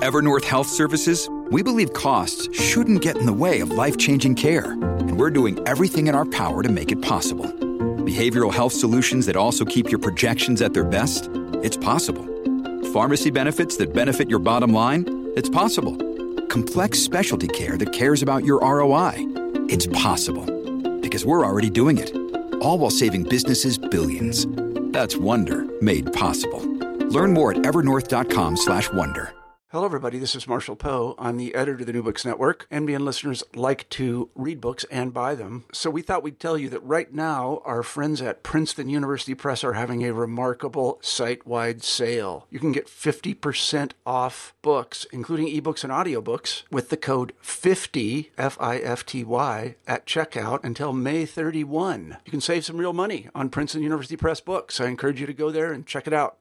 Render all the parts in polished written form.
At Evernorth Health Services, we believe costs shouldn't get in the way of life-changing care, and we're doing everything in our power to make it possible. Behavioral health solutions that also keep your projections at their best? It's possible. Pharmacy benefits that benefit your bottom line? It's possible. Complex specialty care that cares about your ROI? It's possible. Because we're already doing it. All while saving businesses billions. That's Wonder made possible. Learn more at evernorth.com/wonder. Hello, everybody. This is Marshall Poe. I'm the editor of the New Books Network. NBN listeners like to read books and buy them. So we thought we'd tell you that right now, our friends at Princeton University Press are having a remarkable site-wide sale. You can get 50% off books, including ebooks and audiobooks, with the code 50, F-I-F-T-Y, at checkout until May 31. You can save some real money on Princeton University Press books. I encourage you to go there and check it out.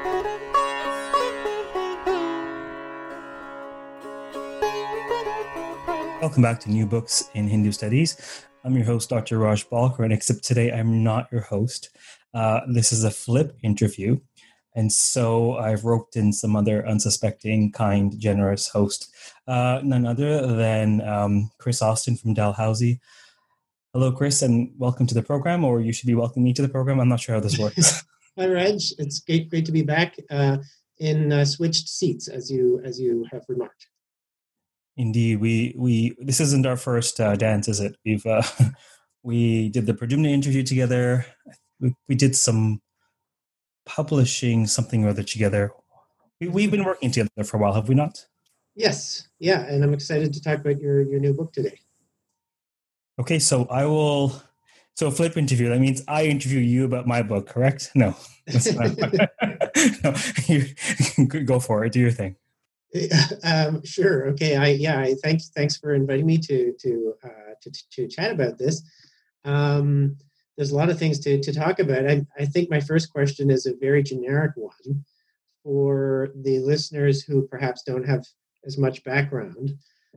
Welcome back to New Books in Hindu Studies. I'm your host, Dr. Raj Balkaran, except today I'm not your host. This is a flip interview, and so I've roped in some other unsuspecting, kind, generous host, none other than Chris Austin from Dalhousie. Hello, Chris, and welcome to the program, or you should be welcoming me to the program. I'm not sure how this works. Hi, Reg. It's great to be back in switched seats, as you have remarked. Indeed, we this isn't our first dance, is it? We did the Pradyumna interview together. We did some publishing something or other together. We've been working together for a while, have we not? Yes, yeah, and I'm excited to talk about your new book today. Okay, so a flip interview. That means I interview you about my book, correct? No, that's not. No, you go for it. Do your thing. Sure. Okay. Thanks for inviting me to chat about this. There's a lot of things to talk about. I think my first question is a very generic one for the listeners who perhaps don't have as much background.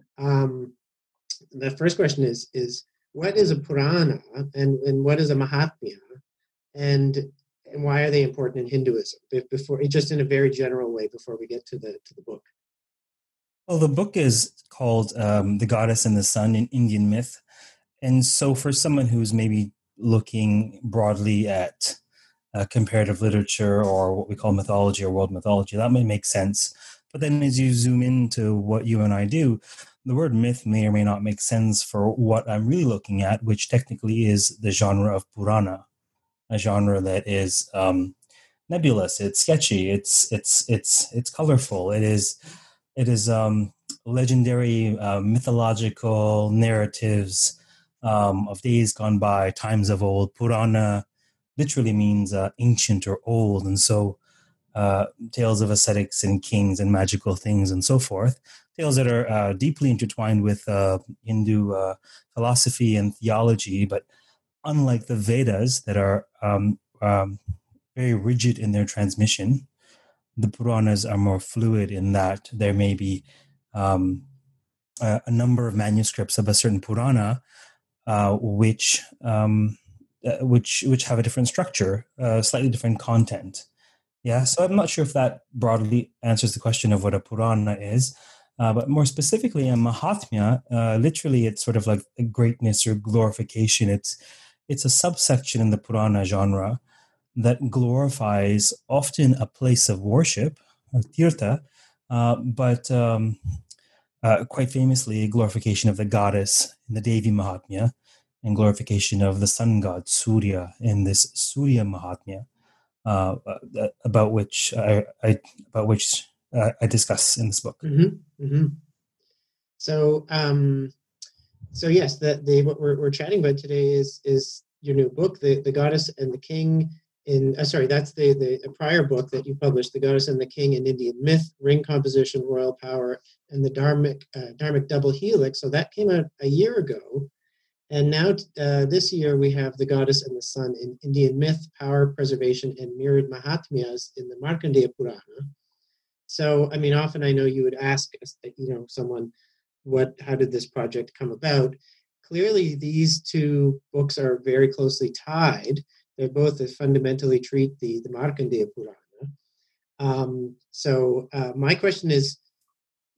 The first question is what is a Purana and what is a Mahatmya, and why are they important in Hinduism? Before, just in a very general way, before we get to the book. Well, the book is called The Goddess and the Sun in Indian Myth. And so for someone who's maybe looking broadly at comparative literature or what we call mythology or world mythology, that may make sense. But then as you zoom into what you and I do, the word myth may or may not make sense for what I'm really looking at, which technically is the genre of Purana, a genre that is nebulous, it's sketchy, it's colorful, it is legendary mythological narratives of days gone by, times of old. Purana literally means ancient or old, and so tales of ascetics and kings and magical things and so forth. Tales that are deeply intertwined with Hindu philosophy and theology, but unlike the Vedas that are very rigid in their transmission, the Puranas are more fluid in that there may be a number of manuscripts of a certain Purana which have a different structure, slightly different content. Yeah, so I'm not sure if that broadly answers the question of what a Purana is, but more specifically, a Mahatmya, literally, it's sort of like a greatness or glorification. It's a subsection in the Purana genre that glorifies often a place of worship, tirtha, but quite famously a glorification of the goddess in the Devi Mahatmya, and glorification of the sun god Surya in this Surya Mahatmya, about which I discuss in this book. Mm-hmm. Mm-hmm. So yes, what we're chatting about today is your new book, the Goddess and the King. That's the prior book that you published, The Goddess and the King in Indian Myth, Ring Composition, Royal Power, and the Dharmic Double Helix. So that came out a year ago. And now this year we have The Goddess and the Sun in Indian Myth, Power, Preservation, and Mirrored Mahatmyas in the Markandeya Purana. So, I mean, often I know you would ask, someone, how did this project come about? Clearly, these two books are very closely tied. They both fundamentally treat the Markandeya Purana. So my question is,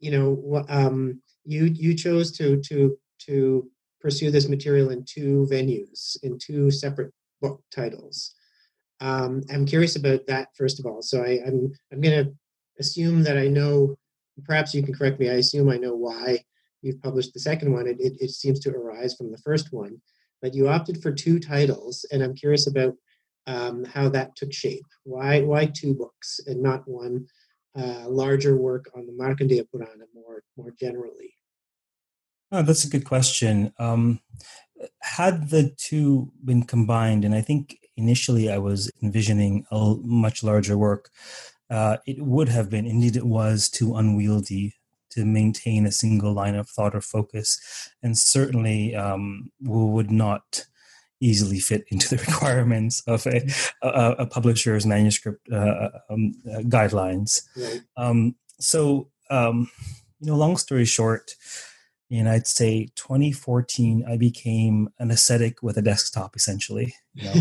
you chose to pursue this material in two venues, in two separate book titles. I'm curious about that first of all. So I'm going to assume that I know. Perhaps you can correct me. I assume I know why you've published the second one. It seems to arise from the first one, but you opted for two titles, and I'm curious about how that took shape. Why two books and not one larger work on the Markandeya Purana more generally? Oh, that's a good question. Had the two been combined, and I think initially I was envisioning a much larger work, it would have been, indeed it was, too unwieldy to maintain a single line of thought or focus, and certainly would not easily fit into the requirements of a publisher's manuscript guidelines. Right. Long story short, I'd say 2014, I became an ascetic with a desktop, essentially.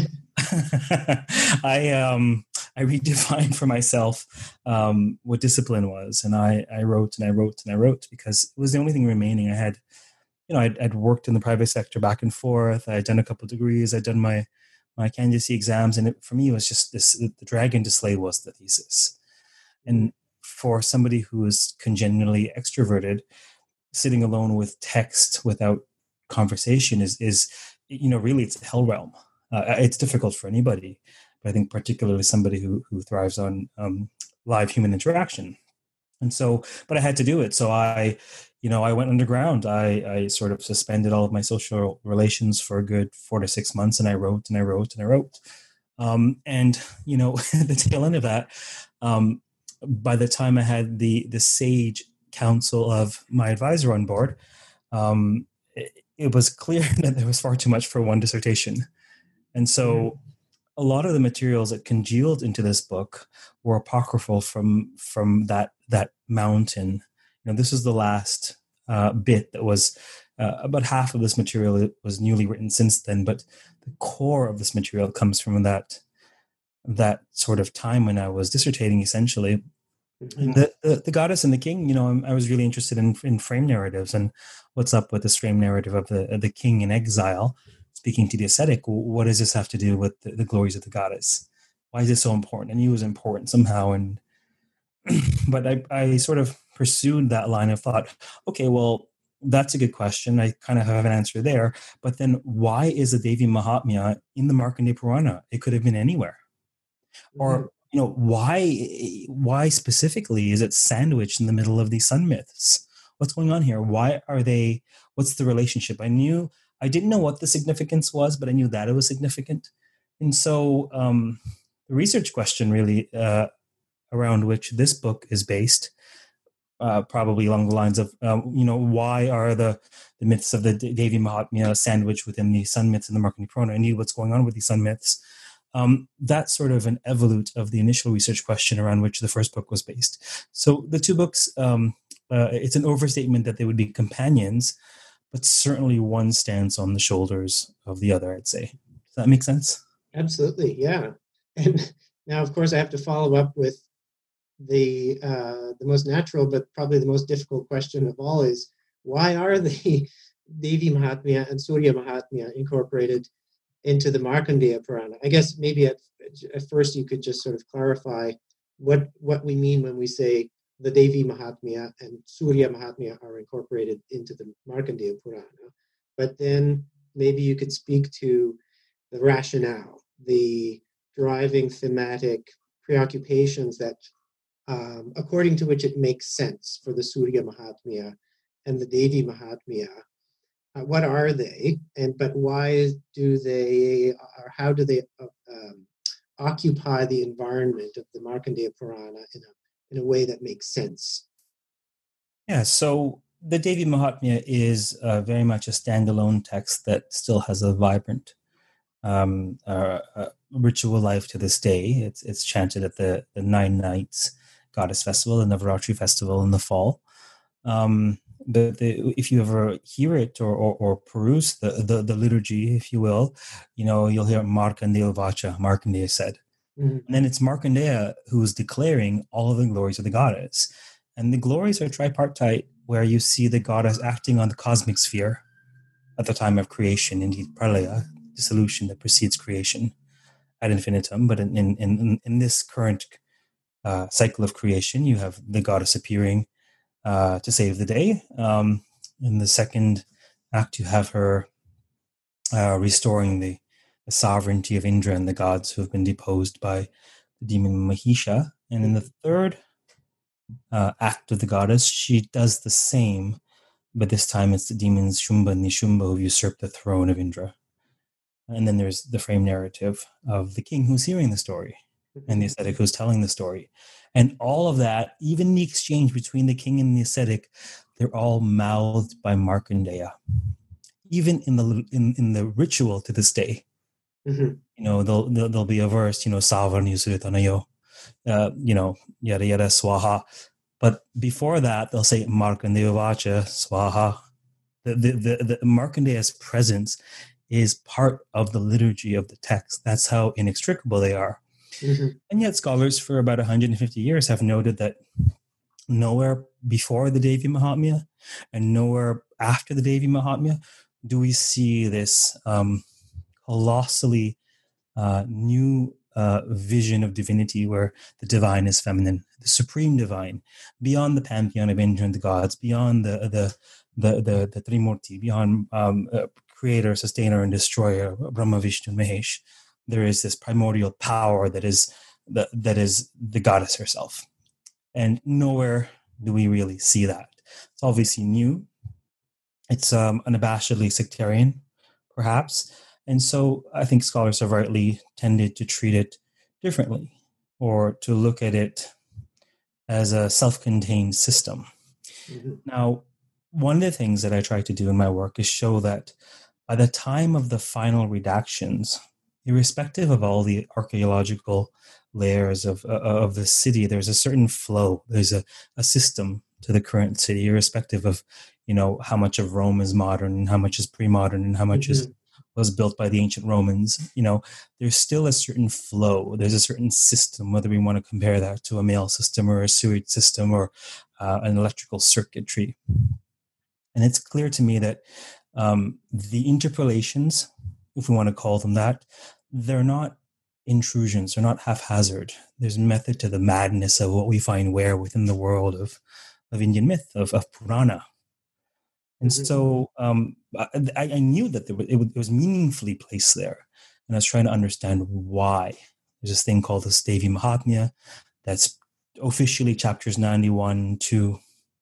I redefined for myself what discipline was, and I wrote and I wrote and I wrote because it was the only thing remaining. I had, I'd worked in the private sector back and forth. I had done a couple of degrees. I'd done my candidacy exams, and for me, it was just this: the dragon to slay was the thesis. And for somebody who is congenitally extroverted, sitting alone with text without conversation is really, it's a hell realm. It's difficult for anybody, but I think particularly somebody who thrives on live human interaction. And so, but I had to do it. So I went underground. I sort of suspended all of my social relations for a good 4 to 6 months, and I wrote and I wrote and I wrote. The tail end of that, by the time I had the sage counsel of my advisor on board, it was clear that there was far too much for one dissertation. And so a lot of the materials that congealed into this book were apocryphal from that mountain. This is the last bit that was about half of this material was newly written since then, but the core of this material comes from that sort of time when I was dissertating, essentially. And the goddess and the king, I was really interested in frame narratives and what's up with this frame narrative of the king in exile speaking to the ascetic. What does this have to do with the glories of the goddess? Why is it so important? I knew it was important somehow, but I sort of pursued that line of thought. Okay, well, that's a good question. I kind of have an answer there. But then why is the Devi Mahatmya in the Markandeya Purana? It could have been anywhere. Or why specifically is it sandwiched in the middle of these sun myths? What's going on here? What's the relationship? I didn't know what the significance was, but I knew that it was significant. And so the research question really around which this book is based, probably along the lines of, why are the myths of the Devi Mahatmya sandwiched within the sun myths in the Markandeya Purana? I knew what's going on with these sun myths. That's sort of an evolute of the initial research question around which the first book was based. So the two books, it's an overstatement that they would be companions, but certainly one stands on the shoulders of the other, I'd say. Does that make sense? Absolutely, yeah. And now, of course, I have to follow up with the most natural, but probably the most difficult question of all is, why are the Devi Mahatmya and Surya Mahatmya incorporated into the Markandeya Purana? I guess maybe at first you could just sort of clarify what we mean when we say the Devi Mahatmya and Surya Mahatmya are incorporated into the Markandeya Purana. But then maybe you could speak to the rationale, the driving thematic preoccupations that, according to which it makes sense for the Surya Mahatmya and the Devi Mahatmya. What are they, but why do they, or how do they occupy the environment of the Markandeya Purana in a way that makes sense? Yeah, so the Devi Mahatmya is very much a standalone text that still has a vibrant ritual life to this day. It's chanted at the 9 nights goddess festival, the Navaratri festival in the fall. If you ever hear it or peruse the liturgy, if you will, you'll hear Markandeya Vacha, Markandeya said. Mm-hmm. And then it's Markandeya who's declaring all of the glories of the goddess. And the glories are tripartite, where you see the goddess acting on the cosmic sphere at the time of creation, indeed pralaya, dissolution that precedes creation ad infinitum. But in this current cycle of creation, you have the goddess appearing to save the day. In the second act, you have her restoring the sovereignty of Indra and the gods who have been deposed by the demon Mahisha. And in the third act of the goddess, she does the same, but this time it's the demons Shumba and Nishumba who usurp the throne of Indra. And then there's the frame narrative of the king who's hearing the story and the ascetic who's telling the story. And all of that, even the exchange between the king and the ascetic, they're all mouthed by Markandeya. Even in the ritual to this day, there'll be a verse, Savan Yusritanayo, yada yada swaha. But before that, they'll say Markandeya Vacha swaha. The Markandeya's presence is part of the liturgy of the text. That's how inextricable they are. And yet scholars for about 150 years have noted that nowhere before the Devi Mahatmya and nowhere after the Devi Mahatmya do we see this colossally new vision of divinity where the divine is feminine, the supreme divine, beyond the pantheon of Indra and the gods, beyond the Trimurti, beyond creator, sustainer, and destroyer, Brahma, Vishnu, Mahesh. There is this primordial power that is the goddess herself. And nowhere do we really see that. It's obviously new. It's unabashedly sectarian, perhaps. And so I think scholars have rightly tended to treat it differently or to look at it as a self-contained system. Now, one of the things that I try to do in my work is show that by the time of the final redactions, irrespective of all the archaeological layers of the city, there's a certain flow. There's a system to the current city, irrespective of, how much of Rome is modern and how much is pre-modern and how much was built by the ancient Romans. There's still a certain flow. There's a certain system, whether we want to compare that to a mail system or a sewage system or an electrical circuitry. And it's clear to me that the interpolations, if we want to call them that, they're not intrusions, they're not haphazard. There's method to the madness of what we find where within the world of Indian myth, of Purana. And so I knew that it was meaningfully placed there. And I was trying to understand why. There's this thing called the Devi Mahatmya that's officially chapters 81 to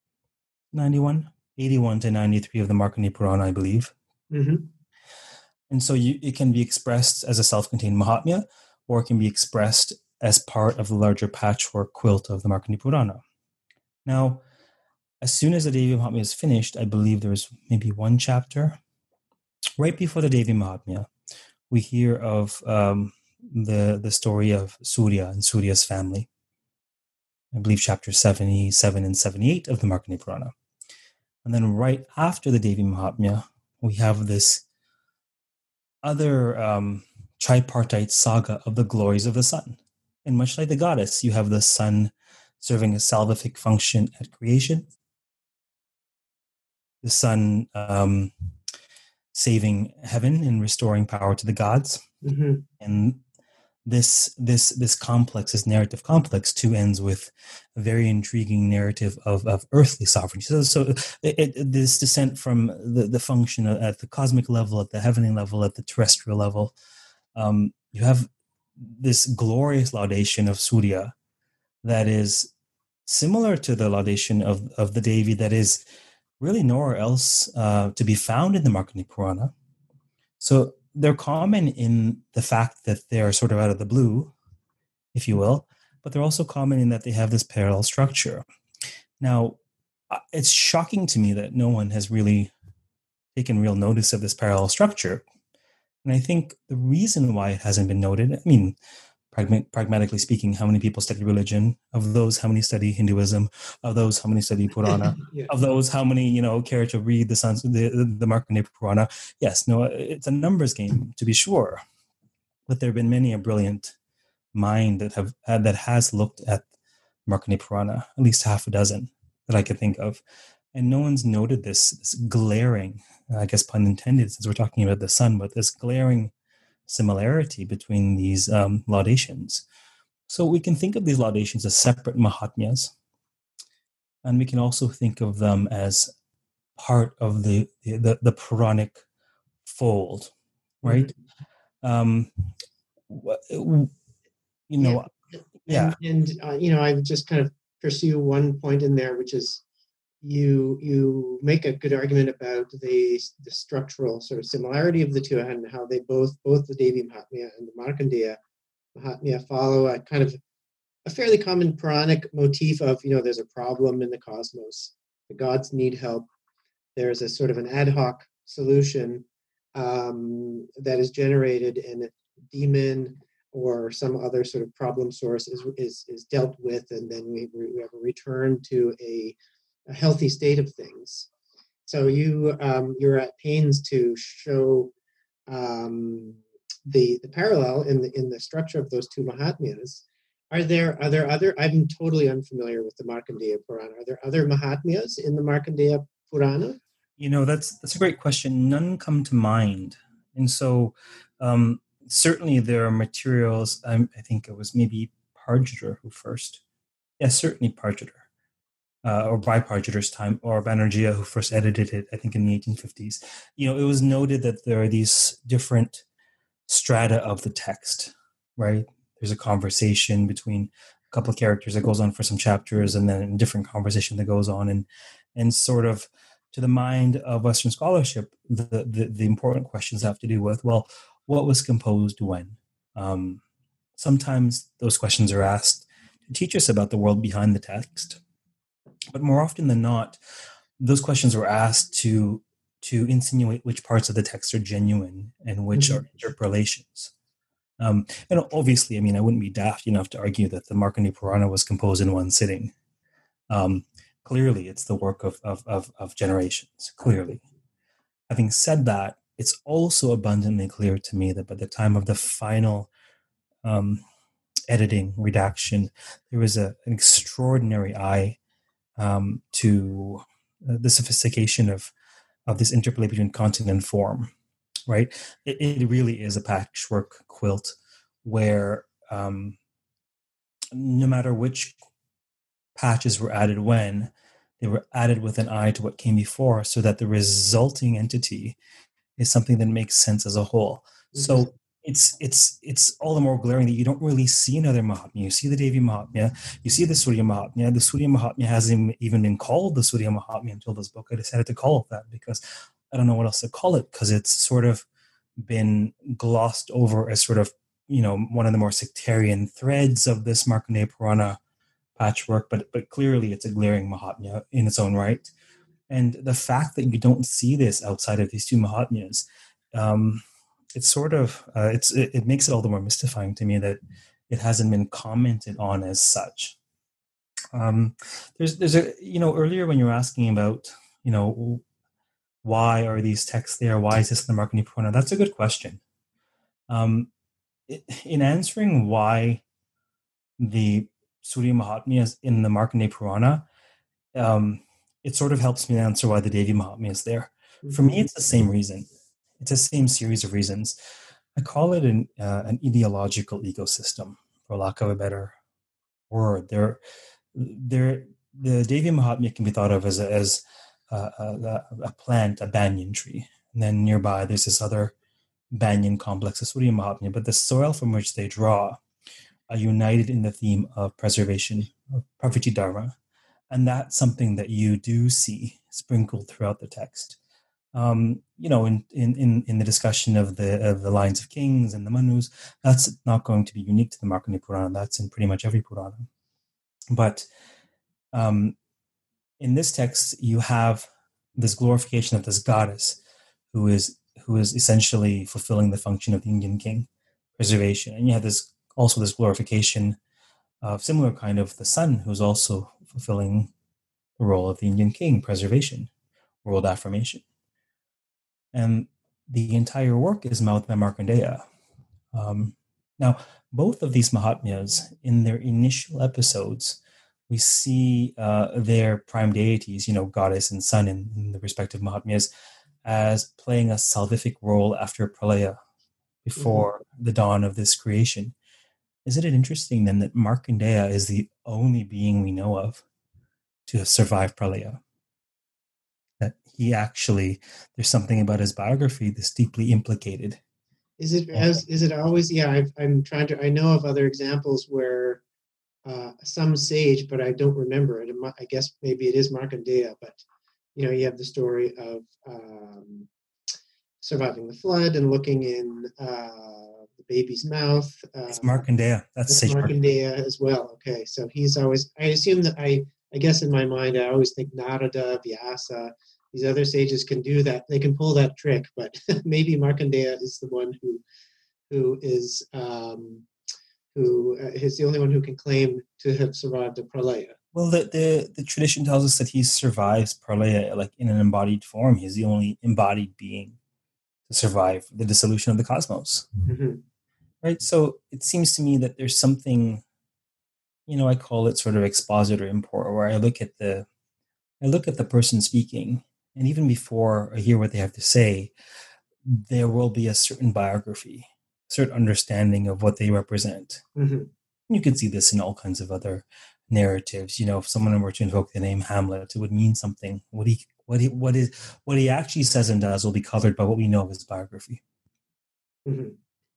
93 of the Markandeya Purana, I believe. And so it can be expressed as a self-contained Mahatmya, or it can be expressed as part of the larger patchwork quilt of the Markandeya Purana. Now, as soon as the Devi Mahatmya is finished, I believe there was maybe one chapter. Right before the Devi Mahatmya, we hear of the story of Surya and Surya's family. I believe chapters 77 and 78 of the Markandeya Purana. And then right after the Devi Mahatmya, we have this other tripartite saga of the glories of the sun. And much like the goddess, you have the sun serving a salvific function at creation, the sun saving heaven and restoring power to the gods. And this complex, this narrative complex, too, ends with a very intriguing narrative of earthly sovereignty. So this descent from the function at the cosmic level, at the heavenly level, at the terrestrial level, you have this glorious laudation of Surya that is similar to the laudation of the Devi that is really nowhere else to be found in the Markandeya Purana. So they're common in the fact that they're sort of out of the blue, if you will, but they're also common in that they have this parallel structure. Now, it's shocking to me that no one has really taken real notice of this parallel structure. And I think the reason why it hasn't been noted, I mean, pragmatically speaking, how many people study religion? Of those, how many study Hinduism? Of those, how many study Purana? Of those, how many, care to read the Markandeya Purana? Yes, no, it's a numbers game, to be sure. But there have been many a brilliant mind that has looked at Markandeya Purana, at least half a dozen. that I could think of. And no one's noted this glaring, I guess pun intended, since we're talking about the sun, but this glaring similarity between these laudations. So we can think of these laudations as separate Mahatmyas, and we can also think of them as part of the Puranic fold, right? Mm-hmm. I would just kind of pursue one point in there, which is you make a good argument about the structural sort of similarity of the two and how they both the Devi Mahatmya and the Markandeya Mahatmya follow a kind of a fairly common Puranic motif of, there's a problem in the cosmos, the gods need help, there's a sort of an ad hoc solution that is generated, and a demon or some other sort of problem source is dealt with, and then we have a return to a healthy state of things. So you're at pains to show the parallel in the structure of those two Mahatmyas. Are there other? I'm totally unfamiliar with the Markandeya Purana. Are there other Mahatmyas in the Markandeya Purana? That's a great question. None come to mind, and so certainly there are materials. I think it was maybe Parjiter who first. Yes, certainly Parjiter. Or by Parjiter's time, or Banerjee who first edited it, I think in the 1850s. It was noted that there are these different strata of the text, right? There's a conversation between a couple of characters that goes on for some chapters, and then a different conversation that goes on, and sort of to the mind of Western scholarship, the important questions have to do with, well, what was composed when? Sometimes those questions are asked to teach us about the world behind the text. But more often than not, those questions were asked to insinuate which parts of the text are genuine and which are interpolations. And obviously, I wouldn't be daft enough to argue that the Markandeya Purana was composed in one sitting. Clearly, it's the work of generations, clearly. Having said that, it's also abundantly clear to me that by the time of the final editing, redaction, there was an extraordinary eye to the sophistication of this interplay between content and form, right? It really is a patchwork quilt where no matter which patches were added when, they were added with an eye to what came before, so that the resulting entity is something that makes sense as a whole. Mm-hmm. So it's all the more glaring that you don't really see another Mahatmya. You see the Devi Mahatmya, you see the Surya Mahatmya. The Surya Mahatmya hasn't even been called the Surya Mahatmya until this book. I decided to call it that because I don't know what else to call it, because it's sort of been glossed over as sort of, one of the more sectarian threads of this Markandeya Purana patchwork, but clearly it's a glaring Mahatmya in its own right. And the fact that you don't see this outside of these two Mahatmyas, it's sort of it makes it all the more mystifying to me that it hasn't been commented on as such. There's a earlier when you were asking about why are these texts there, why is this in the Markandeya Purana, that's a good question. In answering why the Surya Mahatmya is in the Markandeya Purana, it sort of helps me answer why the Devi Mahatmya is there. Mm-hmm. For me, it's the same reason. It's the same series of reasons. I call it an ideological ecosystem, for lack of a better word. The Devi Mahatmya can be thought of as a plant, a banyan tree. And then nearby, there's this other banyan complex, the Surya Mahatmya. But the soil from which they draw are united in the theme of preservation, of Pravritti Dharma. And that's something that you do see sprinkled throughout the text. In the discussion of the lines of kings and the Manus, that's not going to be unique to the Markandeya Purana. That's in pretty much every Purana. But in this text, you have this glorification of this goddess who is essentially fulfilling the function of the Indian king, preservation. And you have this glorification of similar kind of the sun, who's also fulfilling the role of the Indian king, preservation, world affirmation. And the entire work is mouthed by Markandeya. Now, both of these Mahatmyas, in their initial episodes, we see their prime deities, goddess and sun in the respective Mahatmyas, as playing a salvific role after Pralaya, before the dawn of this creation. Isn't it interesting then that Markandeya is the only being we know of to have survived Pralaya? That he actually, there's something about his biography that's deeply implicated. Is it always? Yeah, I'm trying to. I know of other examples where some sage, but I don't remember it. I guess maybe it is Markandeya, but you have the story of surviving the flood and looking in the baby's mouth. It's Markandeya. That's Markandeya as well. Okay, so he's always. I assume that I guess in my mind I always think Narada, Vyasa. These other sages can do that. They can pull that trick, but maybe Markandeya is the one who is the only one who can claim to have survived the Pralaya. Well, the tradition tells us that he survives Pralaya like in an embodied form. He's the only embodied being to survive the dissolution of the cosmos. Mm-hmm. Right? So it seems to me that there's something, I call it sort of expositor import, where I look at the person speaking, and even before I hear what they have to say, there will be a certain biography, a certain understanding of what they represent. Mm-hmm. You could see this in all kinds of other narratives. If someone were to invoke the name Hamlet, it would mean something. What he actually says and does will be colored by what we know of his biography. Mm-hmm.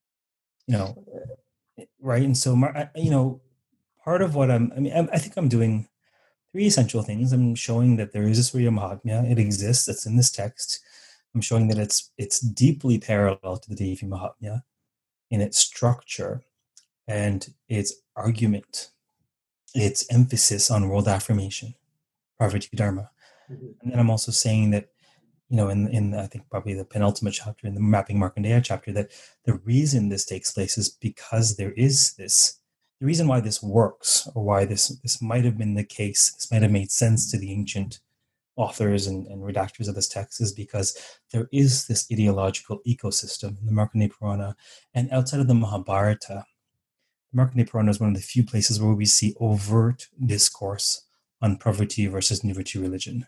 Right? And so, part of what I think I'm doing three essential things. I'm showing that there is a Surya Mahatmya. It exists. It's in this text. I'm showing that it's deeply parallel to the Devi Mahatmya in its structure and its argument, its emphasis on world affirmation, Parvati Dharma. Mm-hmm. And then I'm also saying that, in I think probably the penultimate chapter, in the Mapping Markandeya chapter, that the reason this takes place is because there is this. The reason why this works, or why this might have been the case, this might have made sense to the ancient authors and redactors of this text, is because there is this ideological ecosystem in the Markandeya Purana, and outside of the Mahabharata, the Markandeya Purana is one of the few places where we see overt discourse on Pravritti versus Nivritti religion.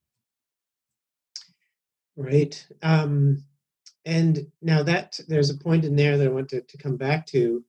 Right. And now that there's a point in there that I want to come back to.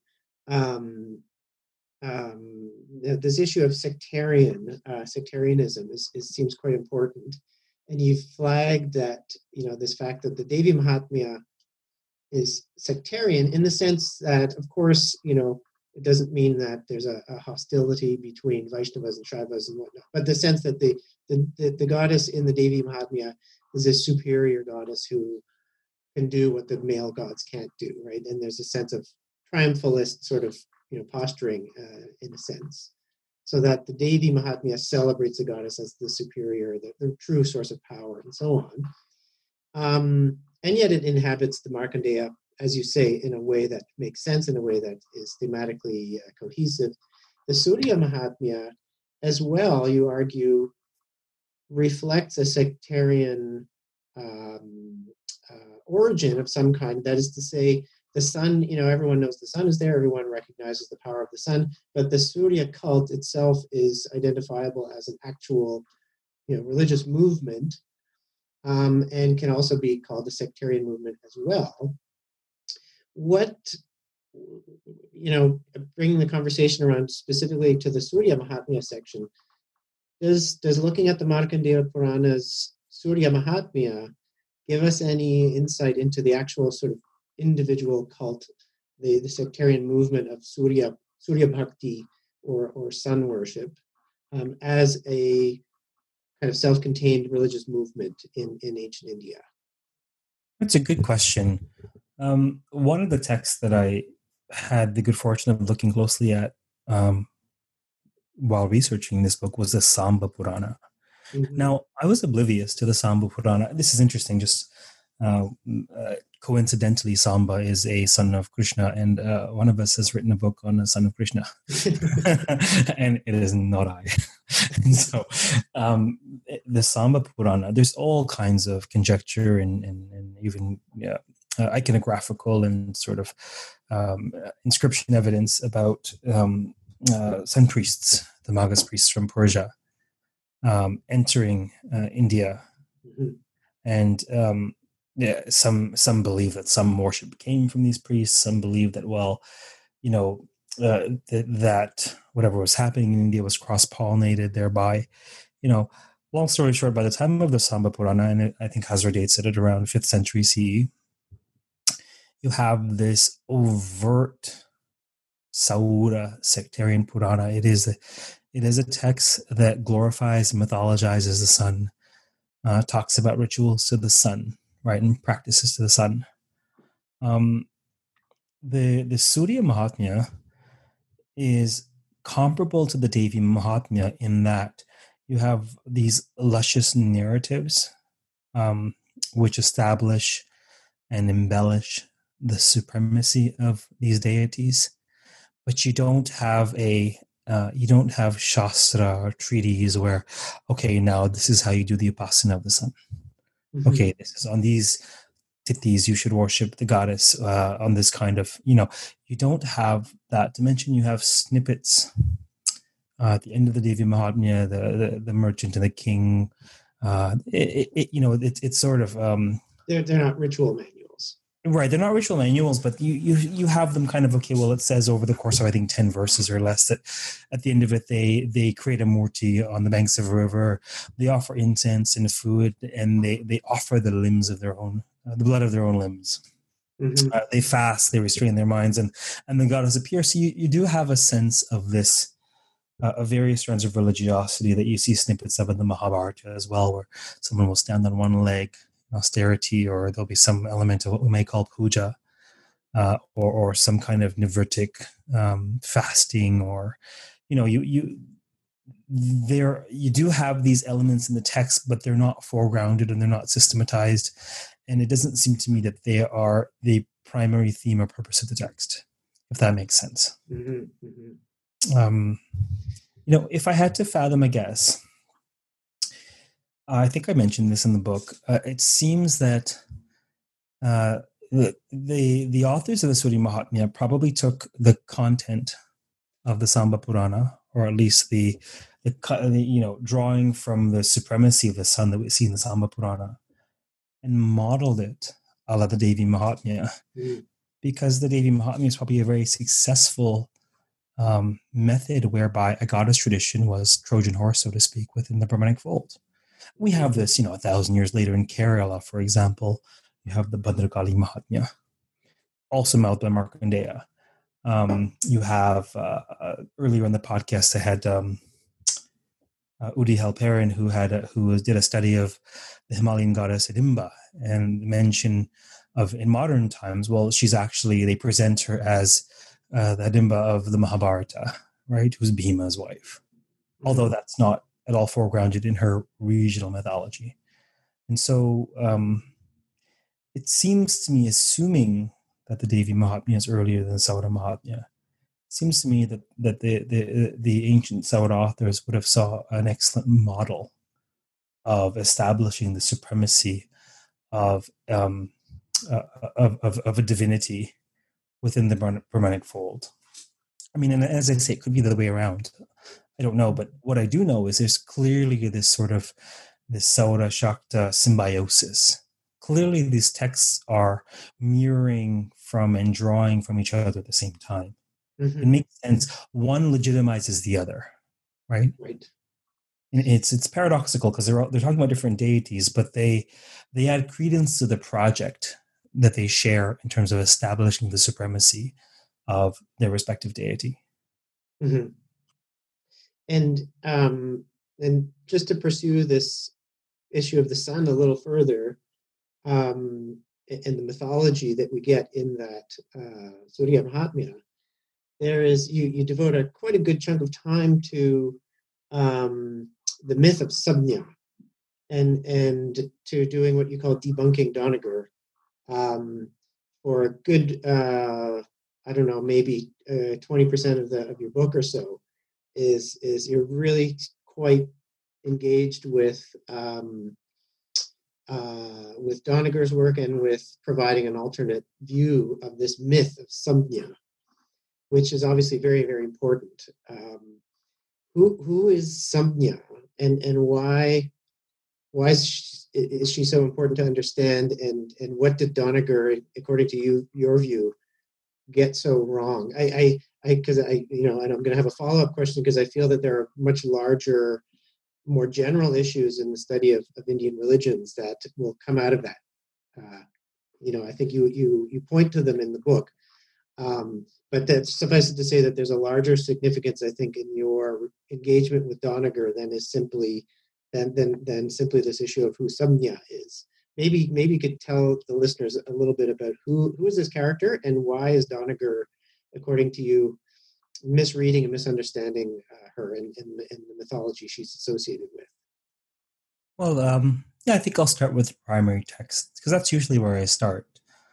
This issue of sectarianism seems quite important, and you've flagged that this fact that the Devi Mahatmya is sectarian in the sense that, of course, it doesn't mean that there's a hostility between Vaishnavas and Shaivas and whatnot, but the sense that the goddess in the Devi Mahatmya is a superior goddess who can do what the male gods can't do, right? And there's a sense of triumphalist sort of posturing in a sense, so that the Devi Mahatmya celebrates the goddess as the superior, the true source of power, and so on. And yet it inhabits the Markandeya, as you say, in a way that makes sense, in a way that is thematically cohesive. The Surya Mahatmya, as well, you argue, reflects a sectarian origin of some kind. That is to say, the sun, everyone knows the sun is there, everyone recognizes the power of the sun, but the Surya cult itself is identifiable as an actual, religious movement, and can also be called a sectarian movement as well. What, bringing the conversation around specifically to the Surya Mahatmya section, does looking at the Markandeya Purana's Surya Mahatmya give us any insight into the actual sort of individual cult, the sectarian movement of Surya Bhakti or sun worship, as a kind of self-contained religious movement in ancient India? That's a good question. One of the texts that I had the good fortune of looking closely at while researching this book was the Samba Purana. Mm-hmm. Now, I was oblivious to the Samba Purana. This is interesting, just coincidentally, Samba is a son of Krishna, and one of us has written a book on a son of Krishna, and it is not I. And so, the Samba Purana, there's all kinds of conjecture and even iconographical and sort of inscription evidence about sun priests the Magas priests from Persia entering India. Mm-hmm. And yeah, some believe that some worship came from these priests. Some believe that, well, that whatever was happening in India was cross-pollinated thereby. Long story short, by the time of the Samba Purana, and I think Hazra dates it at around 5th century CE, you have this overt Saura sectarian Purana. It is a text that glorifies and mythologizes the sun, talks about rituals to the sun, right, and practices to the sun. The Surya Mahatmya is comparable to the Devi Mahatmya in that you have these luscious narratives which establish and embellish the supremacy of these deities, but you don't have Shastra or treaties where, okay, now this is how you do the Upasana of the sun. Mm-hmm. Okay, this is on these tithis you should worship the goddess on this kind of, you don't have that dimension. You have snippets at the end of the Devi Mahatmya, the merchant and the king. It's sort of they're not ritual manuals, right? They're not ritual manuals, but you have them kind of, okay, well, it says over the course of I think 10 verses or less that at the end of it they create a murti on the banks of a river. They offer incense and food, and they offer the limbs of their own. The blood of their own limbs. Mm-hmm. They fast, they restrain their minds, and the goddess appears. So you do have a sense of this, of various strands of religiosity that you see snippets of in the Mahabharata as well, where someone will stand on one leg, austerity, or there'll be some element of what we may call puja, or some kind of nivritic fasting, or you do have these elements in the text, but they're not foregrounded and they're not systematized. And it doesn't seem to me that they are the primary theme or purpose of the text, if that makes sense. Mm-hmm. Mm-hmm. If I had to fathom a guess, I think I mentioned this in the book. It seems that the authors of the Surya Mahatmya probably took the content of the Samba Purana, or at least the drawing from the supremacy of the sun that we see in the Samba Purana, and modeled it a la the Devi Mahatmya, because the Devi Mahatmya is probably a very successful method whereby a goddess tradition was Trojan horse, so to speak, within the Brahmanic fold. We have this, 1,000 years later in Kerala, for example. You have the Bhadrakali Mahatmya, also modeled by Markandeya. You have earlier in the podcast I had Udi Halperin, who did a study of the Himalayan goddess Hidimba, and mention of in modern times, well, they present her as the Hidimba of the Mahabharata, right? Who's Bhima's wife, although that's not at all foregrounded in her regional mythology. And so it seems to me, assuming that the Devi Mahatmya is earlier than the Saura Mahatmya, seems to me that the ancient Saura authors would have saw an excellent model of establishing the supremacy of a divinity within the Brahmanic fold. I mean, and as I say, it could be the other way around. I don't know, but what I do know is there's clearly this sort of this Saura Shakta symbiosis. Clearly, these texts are mirroring from and drawing from each other at the same time. Mm-hmm. It makes sense. One legitimizes the other, right? Right. And it's paradoxical because they're talking about different deities, but they add credence to the project that they share in terms of establishing the supremacy of their respective deity. Mm-hmm. And just to pursue this issue of the sun a little further, and the mythology that we get in that Surya Mahatmya, there is you devote quite a good chunk of time to the myth of Samnya, and to doing what you call debunking Doniger, for a good maybe 20% of your book or so is you're really quite engaged with Doniger's work and with providing an alternate view of this myth of Samnya, which is obviously very, very important. who is Samnya, and why is she so important to understand, and what did Doniger, according to your view, get so wrong? Because and I'm going to have a follow-up question, because I feel that there are much larger, more general issues in the study of Indian religions that will come out of that. I think you point to them in the book, but that suffice it to say that there's a larger significance, I think, in your engagement with Doniger than simply this issue of who Samnya is. Maybe you could tell the listeners a little bit about who is this character, and why is Doniger, according to you, misreading and misunderstanding her and the mythology she's associated with. Well, I think I'll start with primary text, because that's usually where I start.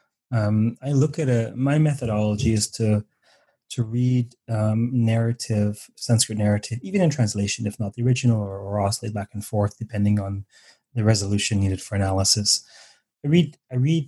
I look at my methodology is to read narrative, Sanskrit narrative, even in translation, if not the original, or oscillate back and forth depending on the resolution needed for analysis. I read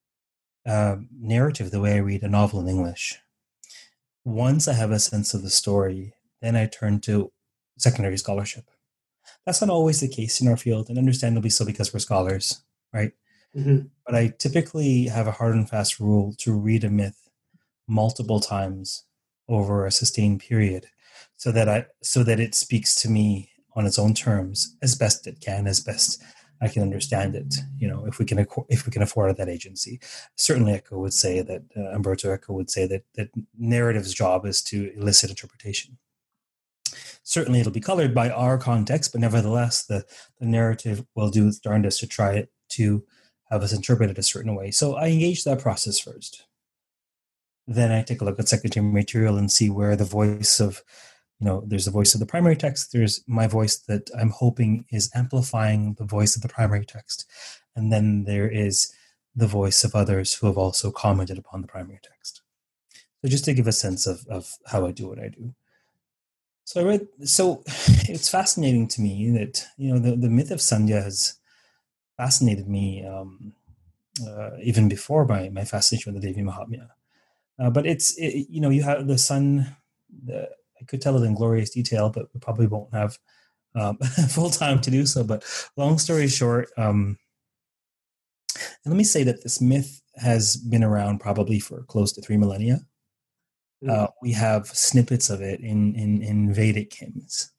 narrative the way I read a novel in English. Once I have a sense of the story, then I turn to secondary scholarship. That's not always the case in our field, and understandably so, because we're scholars, right? Mm-hmm. But I typically have a hard and fast rule to read a myth multiple times over a sustained period, so that it speaks to me on its own terms as best it can, as best I can understand it. If we can afford that agency. Certainly, Eco would say that Umberto Eco would say that narrative's job is to elicit interpretation. Certainly, it'll be colored by our context, but nevertheless, the narrative will do its darndest to try to have us interpret it a certain way. So I engage that process first. Then I take a look at secondary material and see where the voice of, there's the voice of the primary text. There's my voice that I'm hoping is amplifying the voice of the primary text. And then there is the voice of others who have also commented upon the primary text. So just to give a sense of how I do what I do. So it's fascinating to me that, the myth of Sandhya has fascinated me even before my fascination with the Devi Mahatmya. But you have the sun. I could tell it in glorious detail, but we probably won't have full time to do so. But long story short, and let me say that this myth has been around probably for close to 3 millennia. We have snippets of it in Vedic hymns.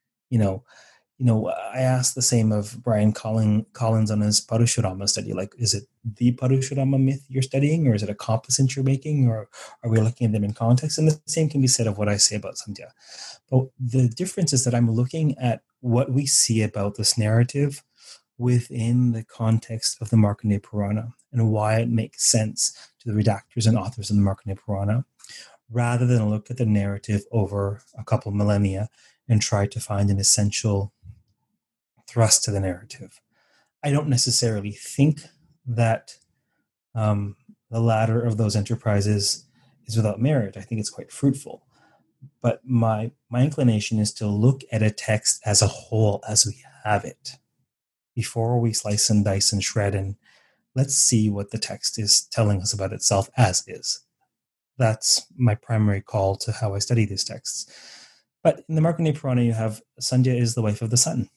I asked the same of Brian Collins on his Parashurama study. Like, is it the Parashurama myth you're studying, or is it a composite you're making, or are we looking at them in context? And the same can be said of what I say about Sandhya. But the difference is that I'm looking at what we see about this narrative within the context of the Markandeya Purana, and why it makes sense to the redactors and authors of the Markandeya Purana, rather than look at the narrative over a couple millennia and try to find an essential thrust to the narrative. I don't necessarily think that the latter of those enterprises is without merit. I think it's quite fruitful. But my inclination is to look at a text as a whole, as we have it, before we slice and dice and shred, and let's see what the text is telling us about itself as is. That's my primary call to how I study these texts. But in the Markandeya Purana, you have Sandhya is the wife of the sun.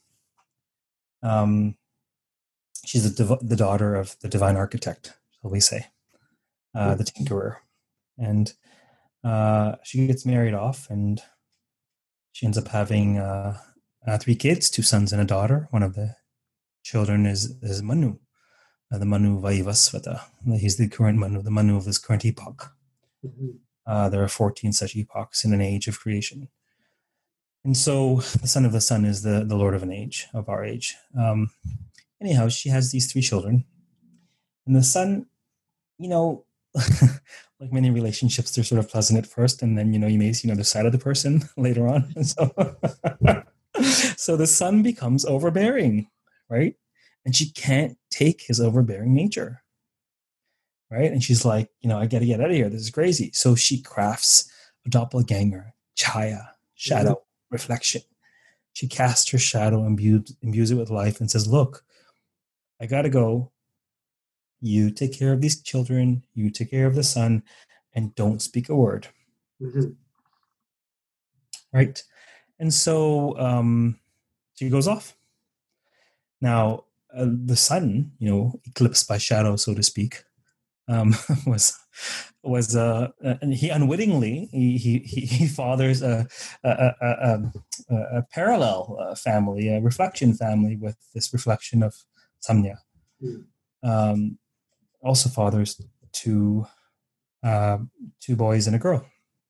She's the daughter of the divine architect, shall we say, the tinkerer. And she gets married off, and she ends up having 3 kids, 2 sons and a daughter. One of the children is Manu, the Manu Vaivasvata. He's the current Manu, the Manu of this current epoch. Mm-hmm. There are 14 such epochs in an age of creation. And so the son of the sun is the lord of an age, of our age. Anyhow, she has these 3 children. And the son, like many relationships, they're sort of pleasant at first, and then, you may see another side of the person later on. And so the son becomes overbearing, right? And she can't take his overbearing nature, right? And she's like, I got to get out of here. This is crazy. So she crafts a doppelganger, chaya, shadow, reflection. She casts her shadow, imbues it with life, and says, look, I got to go. You take care of these children. You take care of the son, and don't speak a word. Mm-hmm. Right? And so she goes off. Now, the sun, eclipsed by shadow, so to speak, was and he unwittingly he fathers a parallel family, a reflection family with this reflection of Samnya. Also fathers two boys and a girl.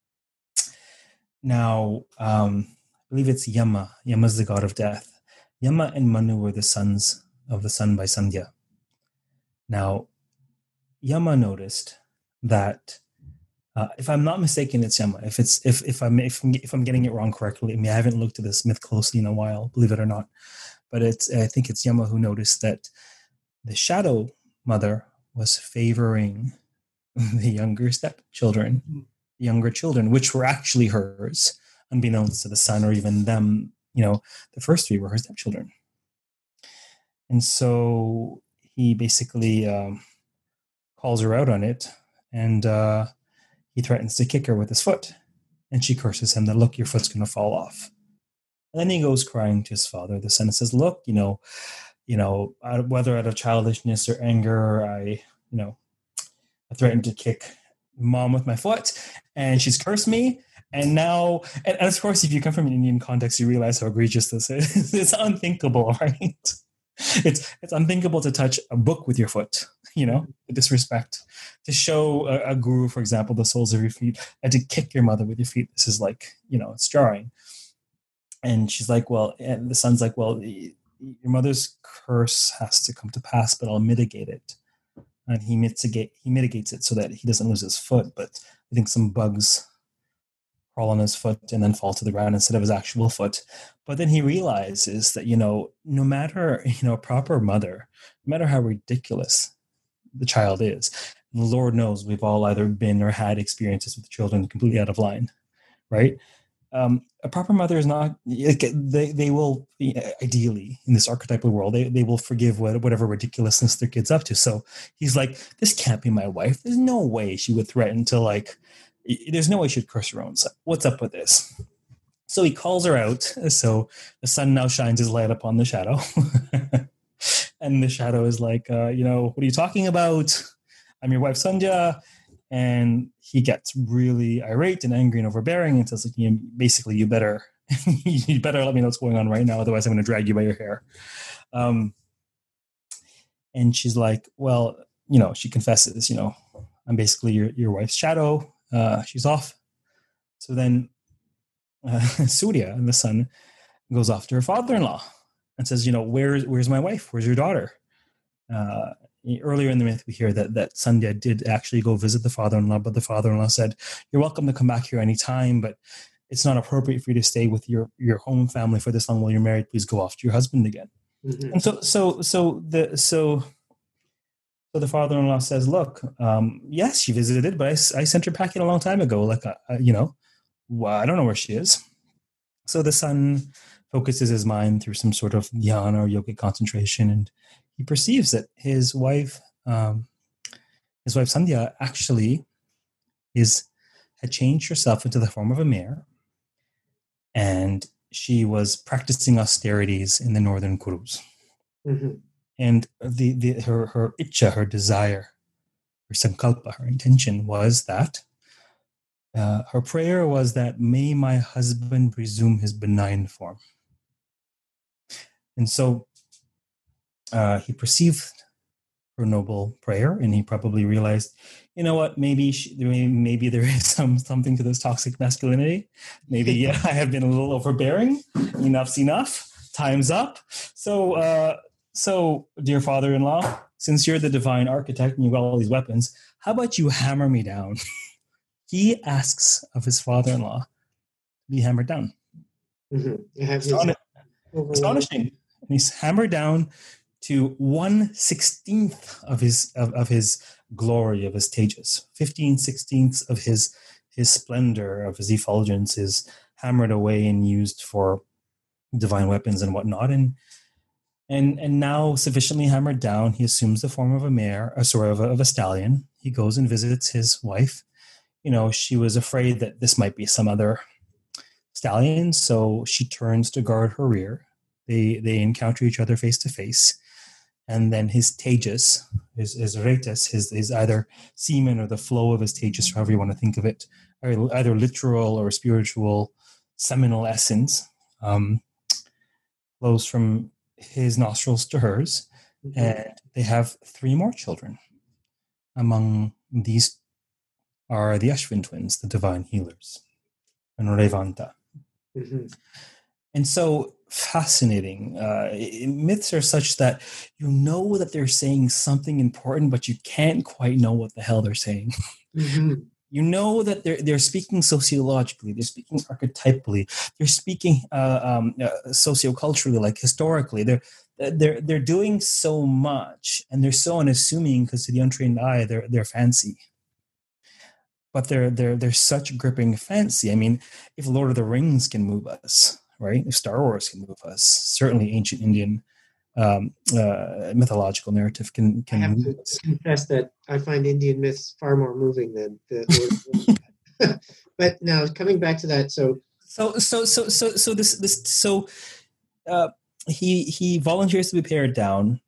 Now, I believe it's Yama. Yama's the god of death. Yama and Manu were the sons of the sun by Sandhya. Now, Yama noticed that, if I'm not mistaken, it's Yama. If I'm getting it wrong correctly, I mean, I haven't looked at this myth closely in a while, believe it or not, but I think it's Yama who noticed that the shadow mother was favoring the younger children, which were actually hers, unbeknownst to the son or even them. The first three were her stepchildren. And so he basically calls her out on it, and he threatens to kick her with his foot. And she curses him that, look, your foot's going to fall off. And then he goes crying to his father, the son, and says, look, whether out of childishness or anger, I threatened to kick mom with my foot, and she's cursed me. And now, and of course, if you come from an Indian context, you realize how egregious this is. It's unthinkable, right? It's unthinkable to touch a book with your foot, disrespect. To show a guru, for example, the soles of your feet, and to kick your mother with your feet. This is like, it's jarring. And she's like, and the son's like, well, your mother's curse has to come to pass, but I'll mitigate it. And he mitigates it so that he doesn't lose his foot. But I think some bugs crawl on his foot and then fall to the ground instead of his actual foot. But then he realizes that, no matter, a proper mother, no matter how ridiculous the child is, the Lord knows we've all either been or had experiences with children completely out of line, right? A proper mother is not, they will, ideally, in this archetypal world, they will forgive whatever ridiculousness their kid's up to. So he's like, this can't be my wife. There's no way she would threaten to, there's no way she'd curse her own son. What's up with this? So he calls her out. So the sun now shines his light upon the shadow. And the shadow is like, what are you talking about? I'm your wife, Sandhya. And he gets really irate and angry and overbearing and says, basically, you better let me know what's going on right now. Otherwise, I'm going to drag you by your hair. And she's like, well, she confesses, I'm basically your wife's shadow. She's off. So then Surya, the son, goes off to her father-in-law and says, where's my wife? Where's your daughter? Earlier in the myth, we hear that Sandhya did actually go visit the father-in-law, but the father-in-law said, you're welcome to come back here anytime, but it's not appropriate for you to stay with your home family for this long while you're married. Please go off to your husband again. Mm-hmm. And so the father-in-law says, look, yes, she visited, but I sent her packing a long time ago. I don't know where she is. So the son focuses his mind through some sort of dhyana or yogic concentration, and he perceives that his wife Sandhya actually had changed herself into the form of a mare, and she was practicing austerities in the northern Kurus. Mm-hmm. And her ichcha, her desire, her sankalpa, her intention was that her prayer was that, may my husband resume his benign form. And so he perceived her noble prayer, and he probably realized, maybe there is something to this toxic masculinity. Maybe I have been a little overbearing. Enough's enough. Time's up. So, dear father-in-law, since you're the divine architect and you've got all these weapons, how about you hammer me down? He asks of his father-in-law to be hammered down. Mm-hmm. Astonishing. And he's hammered down to 1/16 of his glory, of his tejas. 15/16 of his splendor, of his effulgence is hammered away and used for divine weapons and whatnot. And now sufficiently hammered down, he assumes the form of a mare, of a stallion. He goes and visits his wife. She was afraid that this might be some other stallion, so she turns to guard her rear. They encounter each other face to face, and then his tejas, his retas, his either semen or the flow of his tejas, however you want to think of it, either literal or spiritual seminal essence, flows from his nostrils to hers, and they have 3 more children. Among these are the Ashwin twins, the divine healers, and Revanta. And so fascinating. Myths are such that you know that they're saying something important, but you can't quite know what the hell they're saying. You know that they're speaking sociologically, they're speaking archetypally, they're speaking socioculturally, like historically. They're doing so much, and they're so unassuming because to the untrained eye, they're fancy. But they're such gripping fancy. I mean, if Lord of the Rings can move us, right? If Star Wars can move us, certainly ancient Indian mythological narrative can I have to confess that I find Indian myths far more moving than the Lord. But now coming back to that, he volunteers to be pared down.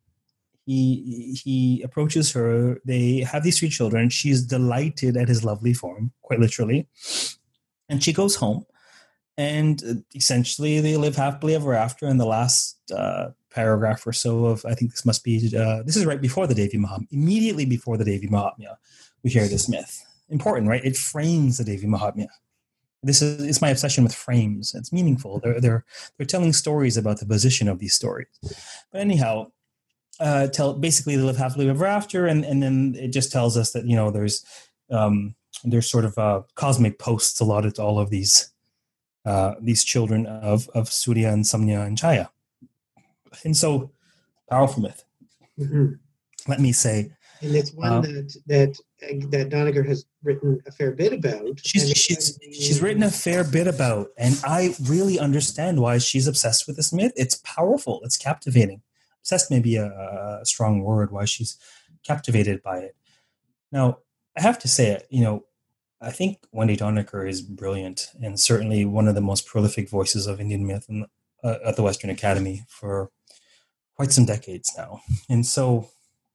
He approaches her. They have these 3 children. She's delighted at his lovely form, quite literally, and she goes home. And essentially, they live happily ever after. In the last paragraph or so of, I think this must be, this is right before the Devi Mahatmya, immediately before the Devi Mahatmya, we hear this myth. Important, right? It frames the Devi Mahatmya. It's my obsession with frames. It's meaningful. They're telling stories about the position of these stories. But anyhow, basically they live happily ever after, and then it just tells us that, you know, there's sort of cosmic posts allotted to all of these children of Surya and Samya and Chaya. And so, powerful myth. Let me say. And it's one that Doniger has written a fair bit about. She's written a fair bit about, and I really understand why she's obsessed with this myth. It's powerful. It's captivating. Obsessed may be a strong word. Why she's captivated by it. Now, I have to say, you know, I think Wendy Doniger is brilliant, and certainly one of the most prolific voices of Indian myth at the Western Academy for quite some decades now. And so,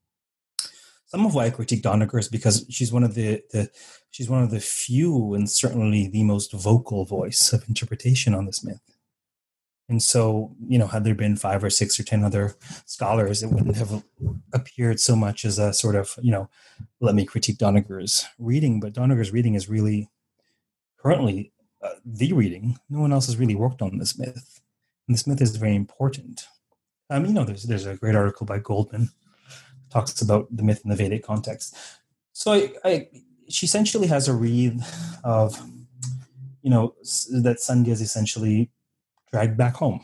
some of why I critique Doniger is because she's one of the few and certainly the most vocal voice of interpretation on this myth. And so, you know, had there been 5 or 6 or 10 other scholars, it wouldn't have appeared so much as a sort of, you know, let me critique Doniger's reading. But Doniger's reading is really currently the reading. No one else has really worked on this myth. And this myth is very important. You know, there's a great article by Goldman talks about the myth in the Vedic context. So she essentially has a read of, you know, that Sandhya is essentially dragged back home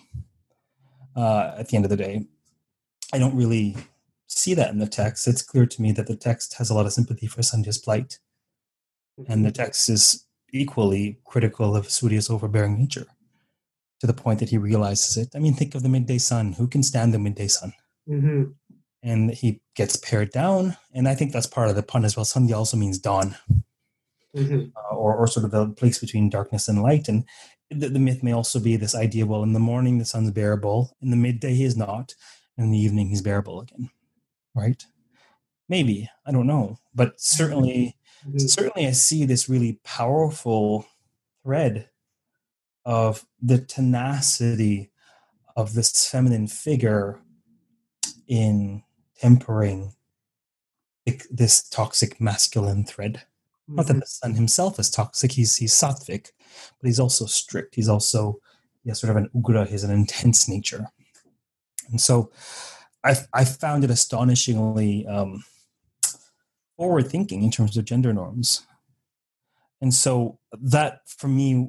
at the end of the day. I don't really see that in the text. It's clear to me that the text has a lot of sympathy for Sandhya's plight. And the text is equally critical of Surya's overbearing nature to the point that he realizes it. I mean, think of the midday sun. Who can stand the midday sun? And he gets pared down. And I think that's part of the pun as well. Sandhya also means dawn. Or sort of the place between darkness and light. And the myth may also be this idea, well, in the morning the sun's bearable, in the midday he is not, and in the evening he's bearable again, right? Maybe, I don't know. But certainly I see this really powerful thread of the tenacity of this feminine figure in tempering this toxic masculine thread. Not that the sun himself is toxic, he's sattvic, but he's also strict. He has sort of an ugra, he's an intense nature. And so I found it astonishingly forward-thinking in terms of gender norms. And so that, for me,